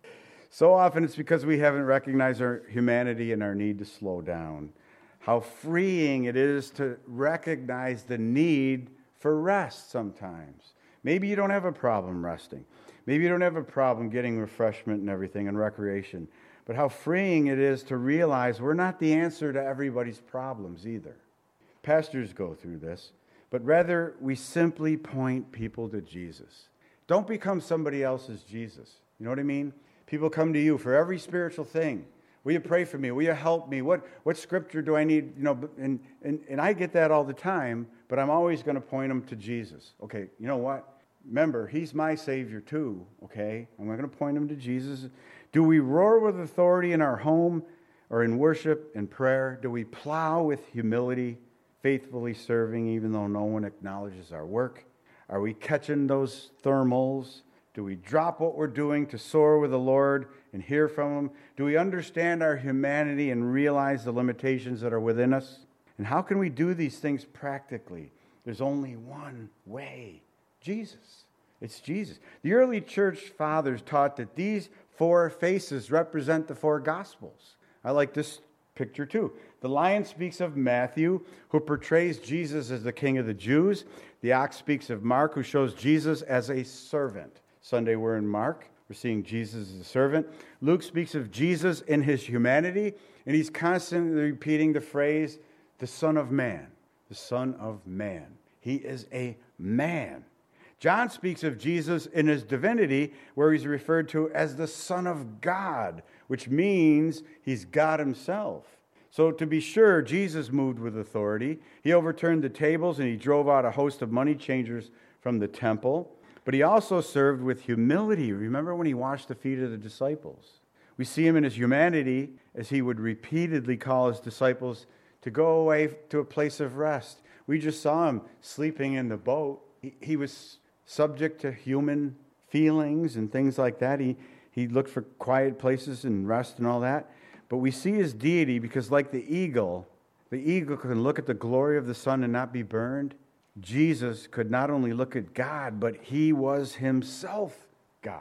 So often it's because we haven't recognized our humanity and our need to slow down. How freeing it is to recognize the need for rest sometimes. Maybe you don't have a problem resting. Maybe you don't have a problem getting refreshment and everything and recreation. But how freeing it is to realize we're not the answer to everybody's problems either. Pastors go through this, but rather we simply point people to Jesus. Don't become somebody else's Jesus. You know what I mean? People come to you for every spiritual thing. Will you pray for me? Will you help me? What what scripture do I need? You know, and, and, and I get that all the time, but I'm always going to point them to Jesus. Okay, you know what? Remember, he's my Savior too, okay? I'm going to point them to Jesus. Do we roar with authority in our home or in worship and prayer? Do we plow with humility, faithfully serving even though no one acknowledges our work? Are we catching those thermals? Do we drop what we're doing to soar with the Lord and hear from him? Do we understand our humanity and realize the limitations that are within us? And how can we do these things practically? There's only one way. Jesus. It's Jesus. The early church fathers taught that these four faces represent the four Gospels. I like this picture too. The lion speaks of Matthew, who portrays Jesus as the King of the Jews. The ox speaks of Mark, who shows Jesus as a servant. Sunday we're in Mark. We're seeing Jesus as a servant. Luke speaks of Jesus in his humanity, and he's constantly repeating the phrase, the Son of Man. The Son of Man. He is a man. John speaks of Jesus in his divinity, where he's referred to as the Son of God, which means he's God himself. So to be sure, Jesus moved with authority. He overturned the tables and he drove out a host of money changers from the temple. But he also served with humility. Remember when he washed the feet of the disciples? We see him in his humanity as he would repeatedly call his disciples to go away to a place of rest. We just saw him sleeping in the boat. He, he was subject to human feelings and things like that. He he looked for quiet places and rest and all that. But we see his deity because like the eagle, the eagle can look at the glory of the sun and not be burned. Jesus could not only look at God, but he was himself God.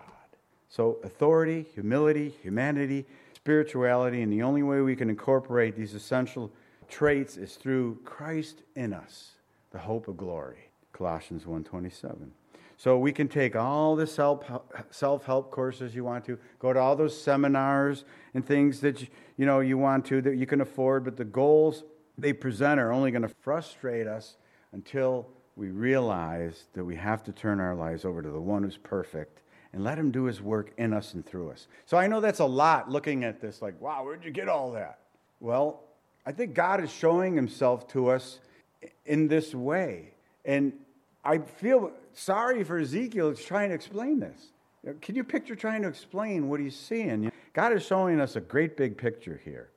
So authority, humility, humanity, spirituality, and the only way we can incorporate these essential traits is through Christ in us, the hope of glory. Colossians one twenty-seven. So we can take all the self-help courses you want to, go to all those seminars and things that you, you know you want to, that you can afford, but the goals they present are only going to frustrate us until we realize that we have to turn our lives over to the one who's perfect and let him do his work in us and through us. So I know that's a lot looking at this like, wow, where'd you get all that? Well, I think God is showing himself to us in this way. And I feel sorry for Ezekiel trying to explain this. Can you picture trying to explain what he's seeing? God is showing us a great big picture here.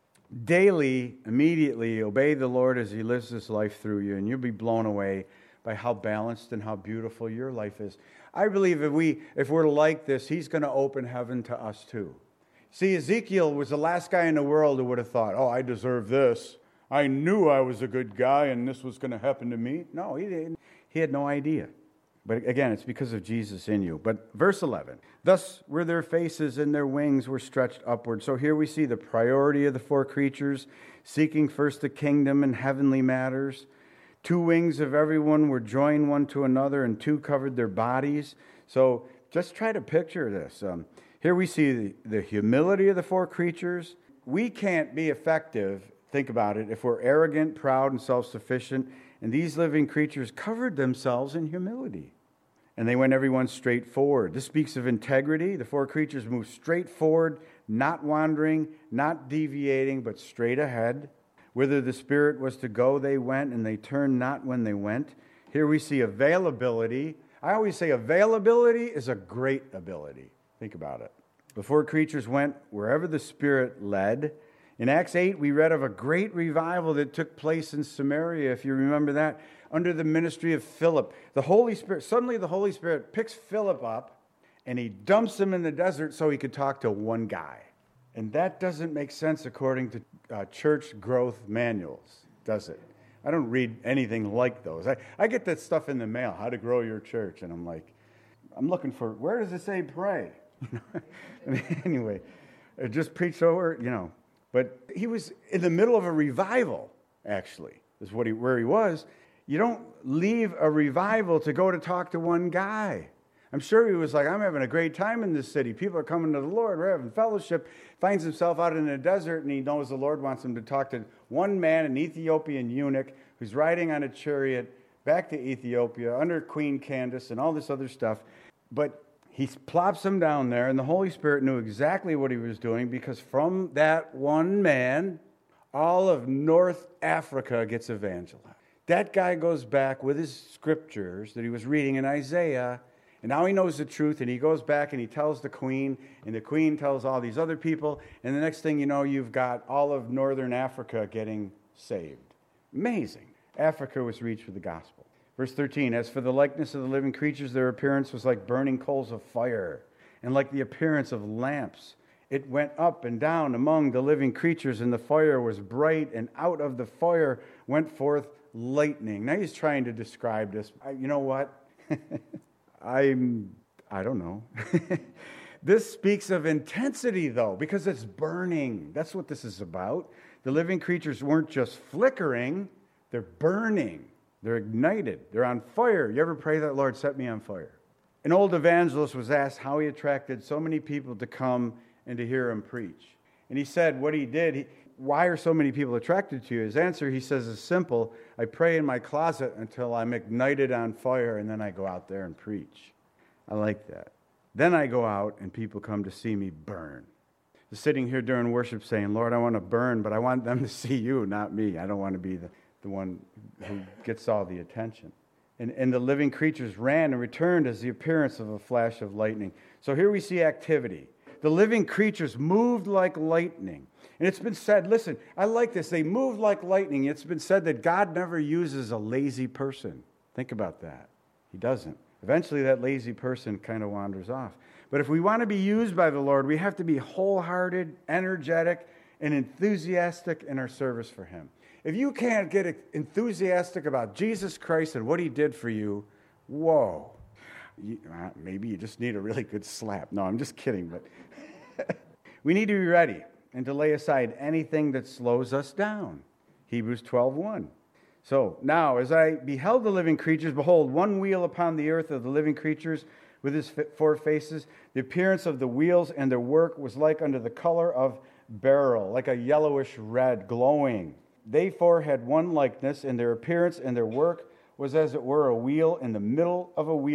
Daily, immediately, obey the Lord as he lives this life through you, and you'll be blown away by how balanced and how beautiful your life is. I believe if, we, if we're like this, he's going to open heaven to us too. See, Ezekiel was the last guy in the world who would have thought, oh, I deserve this. I knew I was a good guy and this was going to happen to me. No, he didn't. He had no idea. But again, it's because of Jesus in you. But verse eleven, thus were their faces and their wings were stretched upward. So here we see the priority of the four creatures, seeking first the kingdom and heavenly matters. Two wings of everyone were joined one to another, and two covered their bodies. So just try to picture this. Um, here we see the, the humility of the four creatures. We can't be effective, think about it, if we're arrogant, proud, and self-sufficient. And these living creatures covered themselves in humility. And they went everyone straight forward. This speaks of integrity. The four creatures moved straight forward, not wandering, not deviating, but straight ahead. Whither the Spirit was to go, they went, and they turned not when they went. Here we see availability. I always say availability is a great ability. Think about it. The four creatures went wherever the Spirit led. In Acts eight, we read of a great revival that took place in Samaria, if you remember that, under the ministry of Philip. The Holy Spirit, suddenly the Holy Spirit picks Philip up, and he dumps him in the desert so he could talk to one guy. And that doesn't make sense according to uh, church growth manuals, does it? I don't read anything like those. I, I get that stuff in the mail, how to grow your church, and I'm like, I'm looking for, where does it say pray? Anyway, just preach over, you know. But he was in the middle of a revival, actually, is what he, where he was. You don't leave a revival to go to talk to one guy. I'm sure he was like, I'm having a great time in this city. People are coming to the Lord. We're having fellowship. Finds himself out in the desert, and he knows the Lord wants him to talk to one man, an Ethiopian eunuch, who's riding on a chariot back to Ethiopia under Queen Candace and all this other stuff. But he plops him down there, and the Holy Spirit knew exactly what he was doing, because from that one man, all of North Africa gets evangelized. That guy goes back with his scriptures that he was reading in Isaiah, and now he knows the truth, and he goes back and he tells the queen, and the queen tells all these other people, and the next thing you know, you've got all of Northern Africa getting saved. Amazing. Africa was reached with the gospel. Verse thirteen, as for the likeness of the living creatures, their appearance was like burning coals of fire, and like the appearance of lamps. It went up and down among the living creatures, and the fire was bright, and out of the fire went forth lightning. Now he's trying to describe this. I, you know what? I'm, I don't know. This speaks of intensity, though, because it's burning. That's what this is about. The living creatures weren't just flickering, they're burning. They're ignited. They're on fire. You ever pray that, Lord, set me on fire? An old evangelist was asked how he attracted so many people to come and to hear him preach. And he said what he did, he, why are so many people attracted to you? His answer, he says, is simple. I pray in my closet until I'm ignited on fire, and then I go out there and preach. I like that. Then I go out, and people come to see me burn. Just sitting here during worship saying, Lord, I want to burn, but I want them to see you, not me. I don't want to be the the one who gets all the attention. And, and the living creatures ran and returned as the appearance of a flash of lightning. So here we see activity. The living creatures moved like lightning. And it's been said, listen, I like this, they moved like lightning. It's been said that God never uses a lazy person. Think about that. He doesn't. Eventually that lazy person kind of wanders off. But if we want to be used by the Lord, we have to be wholehearted, energetic, and enthusiastic in our service for Him. If you can't get enthusiastic about Jesus Christ and what He did for you, whoa. You, uh, maybe you just need a really good slap. No, I'm just kidding. But we need to be ready and to lay aside anything that slows us down. Hebrews twelve one. So now, as I beheld the living creatures, behold, one wheel upon the earth of the living creatures with his four faces. The appearance of the wheels and their work was like unto the color of beryl, like a yellowish red, glowing. They four had one likeness, and their appearance and their work was as it were a wheel in the middle of a wheel.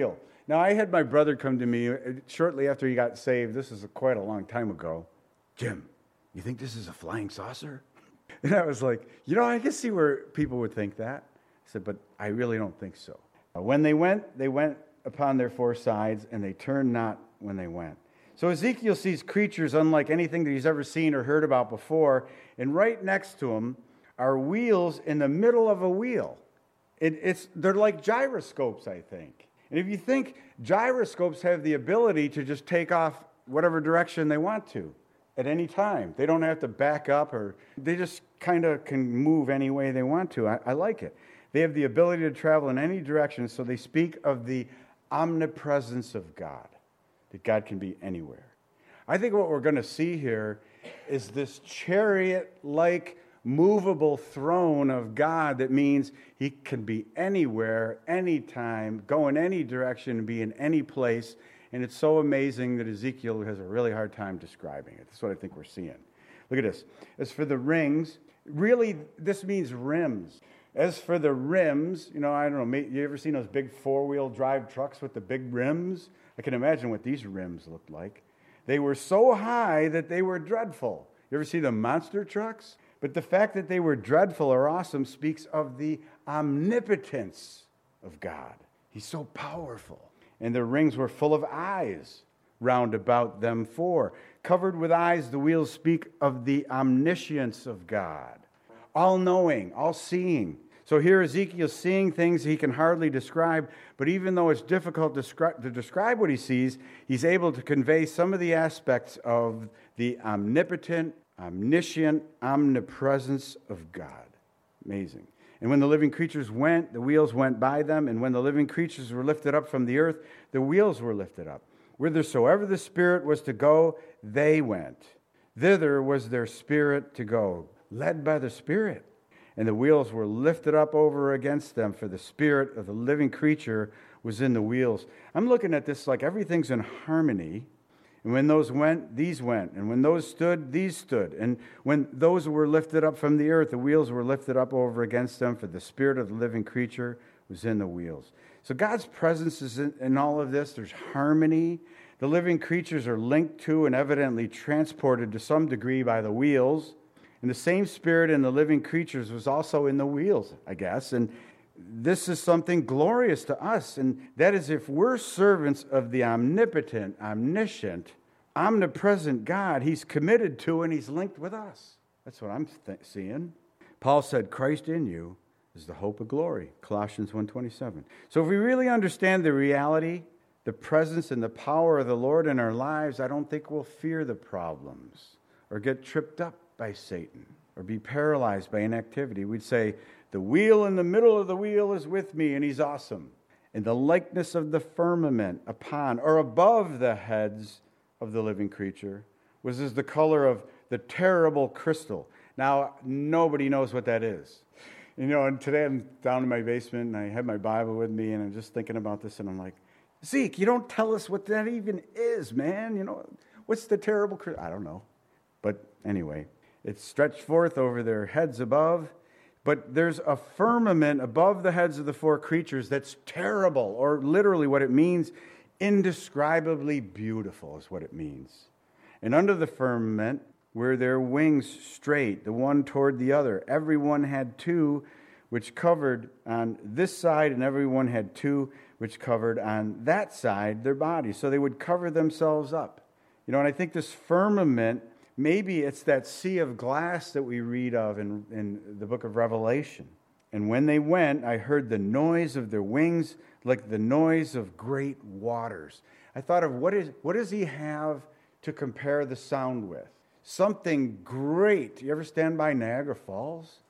Now, I had my brother come to me shortly after he got saved. This is quite a long time ago. Jim, you think this is a flying saucer? And I was like, you know, I can see where people would think that. I said, but I really don't think so. When they went, they went upon their four sides, and they turned not when they went. So Ezekiel sees creatures unlike anything that he's ever seen or heard about before, and right next to him are wheels in the middle of a wheel. It, it's they're like gyroscopes, I think. And if you think, gyroscopes have the ability to just take off whatever direction they want to at any time. They don't have to back up, or they just kind of can move any way they want to. I, I like it. They have the ability to travel in any direction, so they speak of the omnipresence of God, that God can be anywhere. I think what we're going to see here is this chariot-like movable throne of God that means he can be anywhere, anytime, go in any direction, be in any place. And it's so amazing that Ezekiel has a really hard time describing it. That's what I think we're seeing. Look at this. As for the rings, really, this means rims. As for the rims, you know, I don't know, you ever seen those big four-wheel drive trucks with the big rims? I can imagine what these rims looked like. They were so high that they were dreadful. You ever see the monster trucks? But the fact that they were dreadful or awesome speaks of the omnipotence of God. He's so powerful. And the rings were full of eyes round about them four. Covered with eyes, the wheels speak of the omniscience of God. All-knowing, all-seeing. So here Ezekiel's seeing things he can hardly describe, but even though it's difficult to describe, to describe what he sees, he's able to convey some of the aspects of the omnipotent, omniscient omnipresence of God. Amazing. And when the living creatures went, the wheels went by them. And when the living creatures were lifted up from the earth, the wheels were lifted up. Whithersoever the Spirit was to go, they went. Thither was their spirit to go, led by the Spirit. And the wheels were lifted up over against them, for the spirit of the living creature was in the wheels. I'm looking at this like everything's in harmony. And when those went, these went. And when those stood, these stood. And when those were lifted up from the earth, the wheels were lifted up over against them, for the spirit of the living creature was in the wheels. So God's presence is in, in all of this. There's harmony. The living creatures are linked to and evidently transported to some degree by the wheels. And the same spirit in the living creatures was also in the wheels, I guess. And this is something glorious to us, and that is if we're servants of the omnipotent, omniscient, omnipresent God, he's committed to and he's linked with us. That's what I'm th- seeing. Paul said, Christ in you is the hope of glory, Colossians one twenty-seven. So if we really understand the reality, the presence and the power of the Lord in our lives, I don't think we'll fear the problems or get tripped up by Satan or be paralyzed by inactivity. We'd say, the wheel in the middle of the wheel is with me, and he's awesome. And the likeness of the firmament upon or above the heads of the living creature was as the color of the terrible crystal. Now, nobody knows what that is. You know, and today I'm down in my basement, and I have my Bible with me, and I'm just thinking about this, and I'm like, Zeke, you don't tell us what that even is, man. You know, what's the terrible crystal? I don't know. But anyway, it's stretched forth over their heads above. But there's a firmament above the heads of the four creatures that's terrible, or literally what it means, indescribably beautiful is what it means. And under the firmament were their wings straight, the one toward the other. Everyone had two, which covered on this side, and everyone had two, which covered on that side their bodies. So they would cover themselves up. You know, and I think this firmament, maybe it's that sea of glass that we read of in, in the book of Revelation. And when they went, I heard the noise of their wings like the noise of great waters. I thought of what is what does he have to compare the sound with? Something great. You ever stand by Niagara Falls?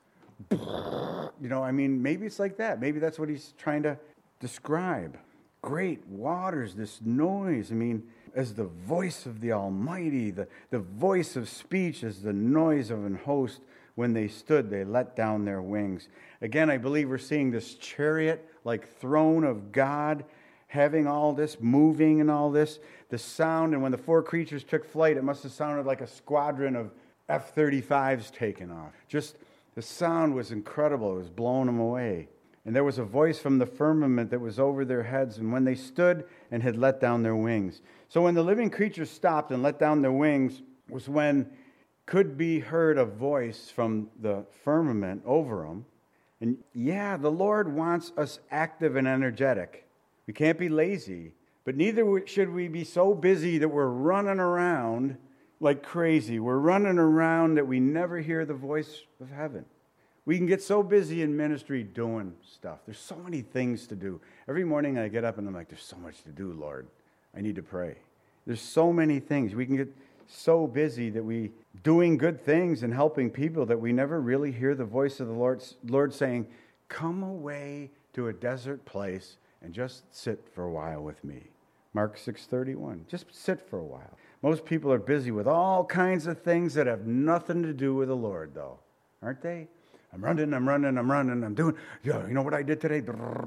You know, I mean, maybe it's like that. Maybe that's what he's trying to describe. Great waters, this noise. I mean, as the voice of the Almighty, the, the voice of speech as the noise of an host. When they stood, they let down their wings. Again, I believe we're seeing this chariot-like throne of God, having all this, moving and all this. The sound, and when the four creatures took flight, it must have sounded like a squadron of F thirty-fives taking off. Just, the sound was incredible. It was blowing them away. And there was a voice from the firmament that was over their heads, and when they stood and had let down their wings. So when the living creatures stopped and let down their wings was when could be heard a voice from the firmament over them. And yeah, the Lord wants us active and energetic. We can't be lazy, but neither should we be so busy that we're running around like crazy. We're running around that we never hear the voice of heaven. We can get so busy in ministry doing stuff. There's so many things to do. Every morning I get up and I'm like, there's so much to do, Lord. I need to pray. There's so many things. We can get so busy that we doing good things and helping people that we never really hear the voice of the Lord, Lord saying, come away to a desert place and just sit for a while with me. Mark six thirty-one. Just sit for a while. Most people are busy with all kinds of things that have nothing to do with the Lord, though, aren't they? I'm running, I'm running, I'm running, I'm doing, yeah, you know what I did today?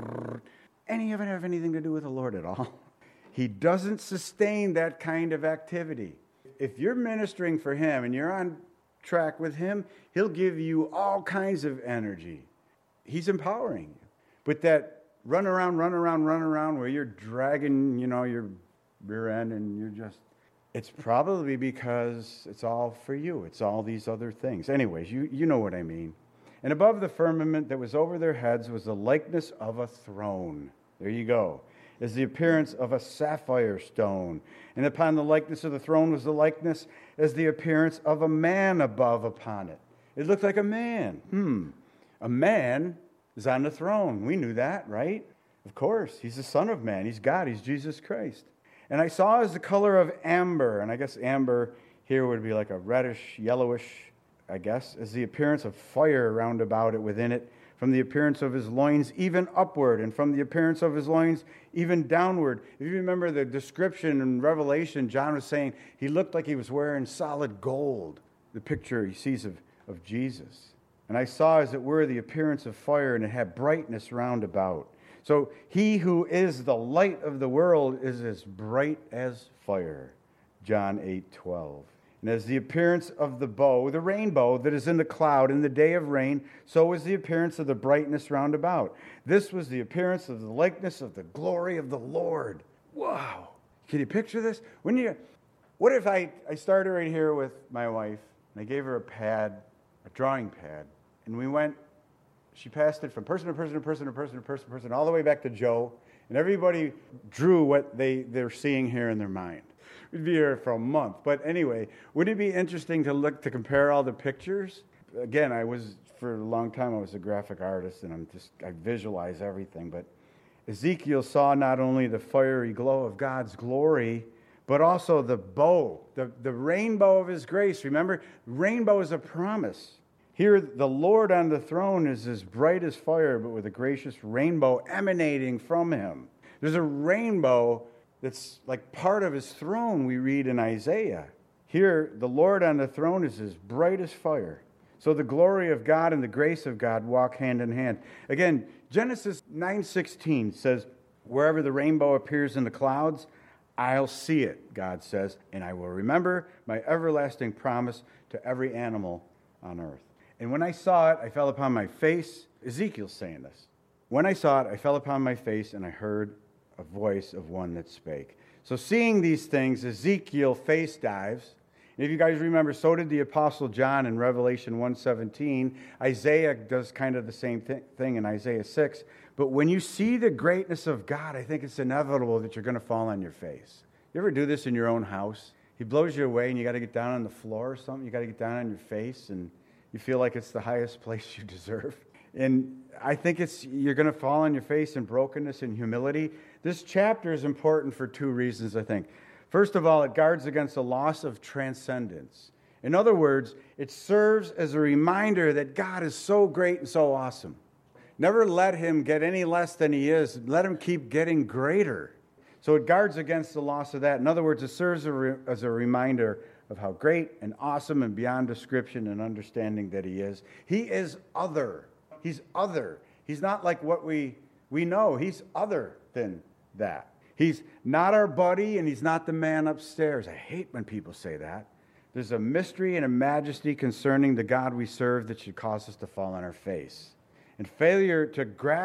Any of it have anything to do with the Lord at all? He doesn't sustain that kind of activity. If you're ministering for Him and you're on track with Him, He'll give you all kinds of energy. He's empowering you. But that run around, run around, run around where you're dragging, you know, your rear end and you're just, it's probably because it's all for you. It's all these other things. Anyways, you, you know what I mean. And above the firmament that was over their heads was the likeness of a throne. There you go. Is the appearance of a sapphire stone. And upon the likeness of the throne was the likeness as the appearance of a man above upon it. It looked like a man. Hmm. A man is on the throne. We knew that, right? Of course. He's the Son of Man. He's God. He's Jesus Christ. And I saw as the color of amber, and I guess amber here would be like a reddish, yellowish, I guess, as the appearance of fire round about it within it, from the appearance of his loins even upward, and from the appearance of his loins even downward. If you remember the description in Revelation, John was saying he looked like he was wearing solid gold, the picture he sees of, of Jesus. And I saw, as it were, the appearance of fire, and it had brightness round about. So he who is the light of the world is as bright as fire. John eight twelve. And as the appearance of the bow, the rainbow that is in the cloud in the day of rain, so was the appearance of the brightness round about. This was the appearance of the likeness of the glory of the Lord. Wow. Can you picture this? When you, what if I, I started right here with my wife, and I gave her a pad, a drawing pad, and we went, she passed it from person to person to person to person to person to person, all the way back to Joe, and everybody drew what they, they're seeing here in their mind. We'd be here for a month. But anyway, wouldn't it be interesting to look, to compare all the pictures? Again, I was, for a long time, I was a graphic artist, and I'm just, I visualize everything. But Ezekiel saw not only the fiery glow of God's glory, but also the bow, the, the rainbow of His grace. Remember, rainbow is a promise. Here, the Lord on the throne is as bright as fire, but with a gracious rainbow emanating from Him. There's a rainbow that's like part of His throne, we read in Isaiah. Here, the Lord on the throne is as bright as fire. So the glory of God and the grace of God walk hand in hand. Again, Genesis nine sixteen says, wherever the rainbow appears in the clouds, I'll see it, God says, and I will remember my everlasting promise to every animal on earth. And when I saw it, I fell upon my face. Ezekiel's saying this. When I saw it, I fell upon my face, and I heard a voice of one that spake. So seeing these things, Ezekiel face dives. And if you guys remember, so did the Apostle John in Revelation one seventeen. Isaiah does kind of the same th- thing in Isaiah six. But when you see the greatness of God, I think it's inevitable that you're going to fall on your face. You ever do this in your own house? He blows you away and you got to get down on the floor or something. You got to get down on your face and you feel like it's the highest place you deserve. And I think it's you're going to fall on your face in brokenness and humility. This chapter is important for two reasons, I think. First of all, it guards against the loss of transcendence. In other words, it serves as a reminder that God is so great and so awesome. Never let Him get any less than He is. Let Him keep getting greater. So it guards against the loss of that. In other words, it serves as a reminder of how great and awesome and beyond description and understanding that He is. He is other. He's other. He's not like what we, we know. He's other than that. He's not our buddy, and He's not the man upstairs. I hate when people say that. There's a mystery and a majesty concerning the God we serve that should cause us to fall on our face. And failure to grasp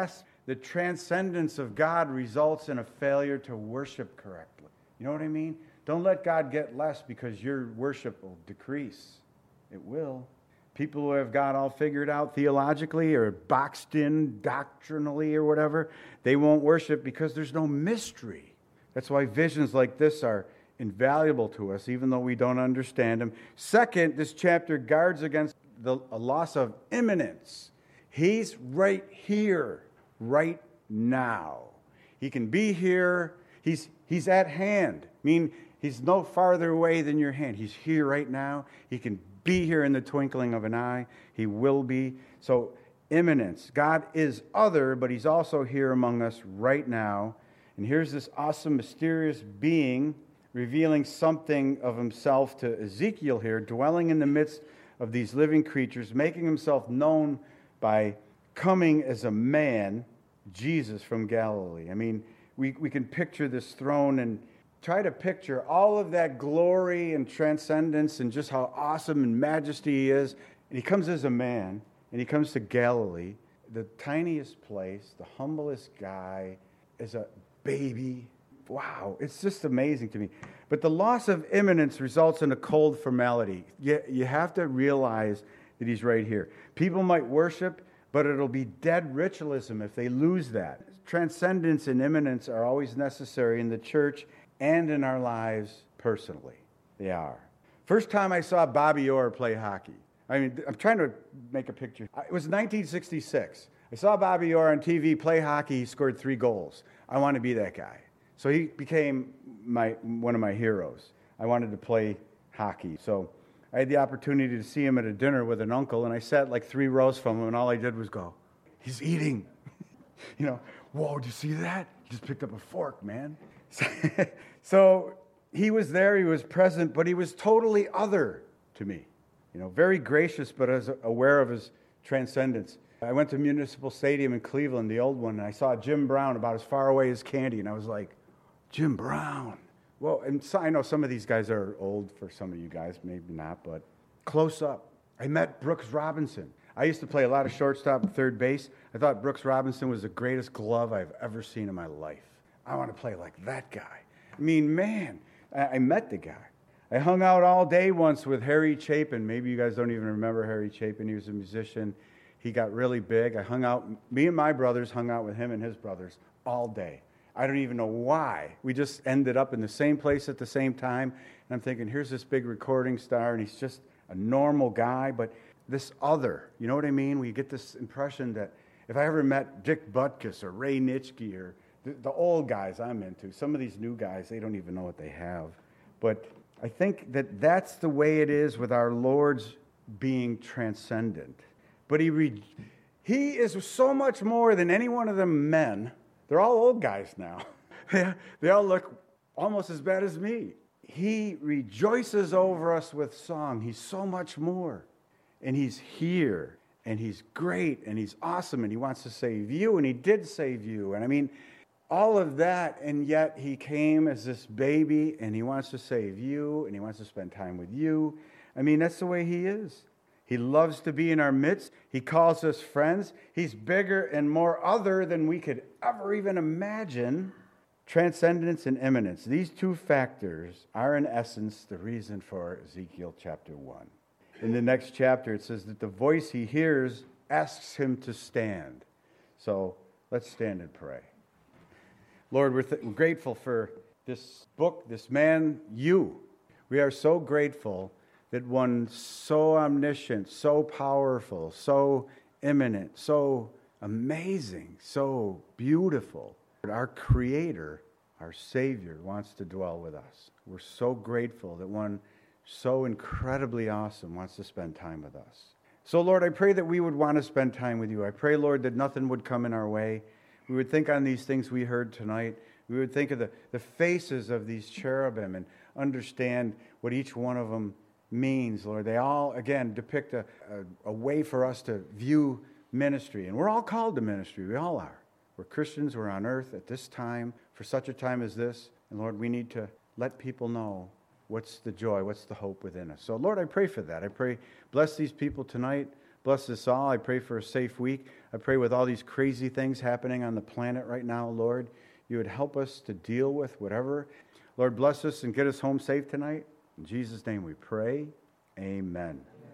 the transcendence of God results in a failure to worship correctly. You know what I mean? Don't let God get less because your worship will decrease. It will. People who have God all figured out theologically or boxed in doctrinally or whatever, they won't worship because there's no mystery. That's why visions like this are invaluable to us, even though we don't understand them. Second, this chapter guards against the a loss of imminence. He's right here, right now. He can be here. He's, he's at hand. I mean, he's no farther away than your hand. He's here right now. He can be here in the twinkling of an eye. He will be. So, imminence. God is other, but he's also here among us right now. And here's this awesome, mysterious being revealing something of himself to Ezekiel here, dwelling in the midst of these living creatures, making himself known by coming as a man, Jesus from Galilee. I mean, we, we can picture this throne and try to picture all of that glory and transcendence and just how awesome and majesty he is. And he comes as a man, and he comes to Galilee, the tiniest place, the humblest guy, as a baby. Wow, it's just amazing to me. But the loss of imminence results in a cold formality. You, you have to realize that he's right here. People might worship, but it'll be dead ritualism if they lose that. Transcendence and imminence are always necessary in the church and in our lives personally. They are. First time I saw Bobby Orr play hockey. I mean, I'm trying to make a picture. It was nineteen sixty-six. I saw Bobby Orr on T V play hockey. He scored three goals. I want to be that guy. So he became my one of my heroes. I wanted to play hockey. So I had the opportunity to see him at a dinner with an uncle, and I sat like three rows from him, and all I did was go, he's eating. You know, whoa, did you see that? He just picked up a fork, man. So he was there, he was present, but he was totally other to me. You know, very gracious, but as aware of his transcendence. I went to Municipal Stadium in Cleveland, the old one, and I saw Jim Brown about as far away as Candy, and I was like, Jim Brown. Well, and so I know some of these guys are old for some of you guys, maybe not, but close up. I met Brooks Robinson. I used to play a lot of shortstop and third base. I thought Brooks Robinson was the greatest glove I've ever seen in my life. I want to play like that guy. I mean, man, I, I met the guy. I hung out all day once with Harry Chapin. Maybe you guys don't even remember Harry Chapin. He was a musician. He got really big. I hung out, me and my brothers hung out with him and his brothers all day. I don't even know why. We just ended up in the same place at the same time. And I'm thinking, here's this big recording star, and he's just a normal guy, but this other, you know what I mean? We get this impression that if I ever met Dick Butkus or Ray Nitschke or the, the old guys I'm into, some of these new guys, they don't even know what they have. But I think that that's the way it is with our Lord's being transcendent. But he re- he is so much more than any one of them men. They're all old guys now. They all look almost as bad as me. He rejoices over us with song. He's so much more. And he's here. And he's great. And he's awesome. And he wants to save you. And he did save you. And I mean, all of that. And yet he came as this baby. And he wants to save you. And he wants to spend time with you. I mean, that's the way he is. He loves to be in our midst. He calls us friends. He's bigger and more other than we could ever even imagine. Transcendence and imminence. These two factors are, in essence, the reason for Ezekiel chapter one. In the next chapter, it says that the voice he hears asks him to stand. So let's stand and pray. Lord, we're, th- we're grateful for this book, this man, you. We are so grateful that one so omniscient, so powerful, so imminent, so amazing, so beautiful, our Creator, our Savior, wants to dwell with us. We're so grateful that one so incredibly awesome wants to spend time with us. So, Lord, I pray that we would want to spend time with you. I pray, Lord, that nothing would come in our way. We would think on these things we heard tonight. We would think of the, the faces of these cherubim and understand what each one of them means, Lord. They all, again, depict a, a, a way for us to view ministry. And we're all called to ministry. We all are. We're Christians. We're on earth at this time, for such a time as this. And Lord, we need to let people know what's the joy, what's the hope within us. So, Lord, I pray for that. I pray, bless these people tonight. Bless us all. I pray for a safe week. I pray with all these crazy things happening on the planet right now, Lord, you would help us to deal with whatever. Lord, bless us and get us home safe tonight. In Jesus' name we pray. Amen.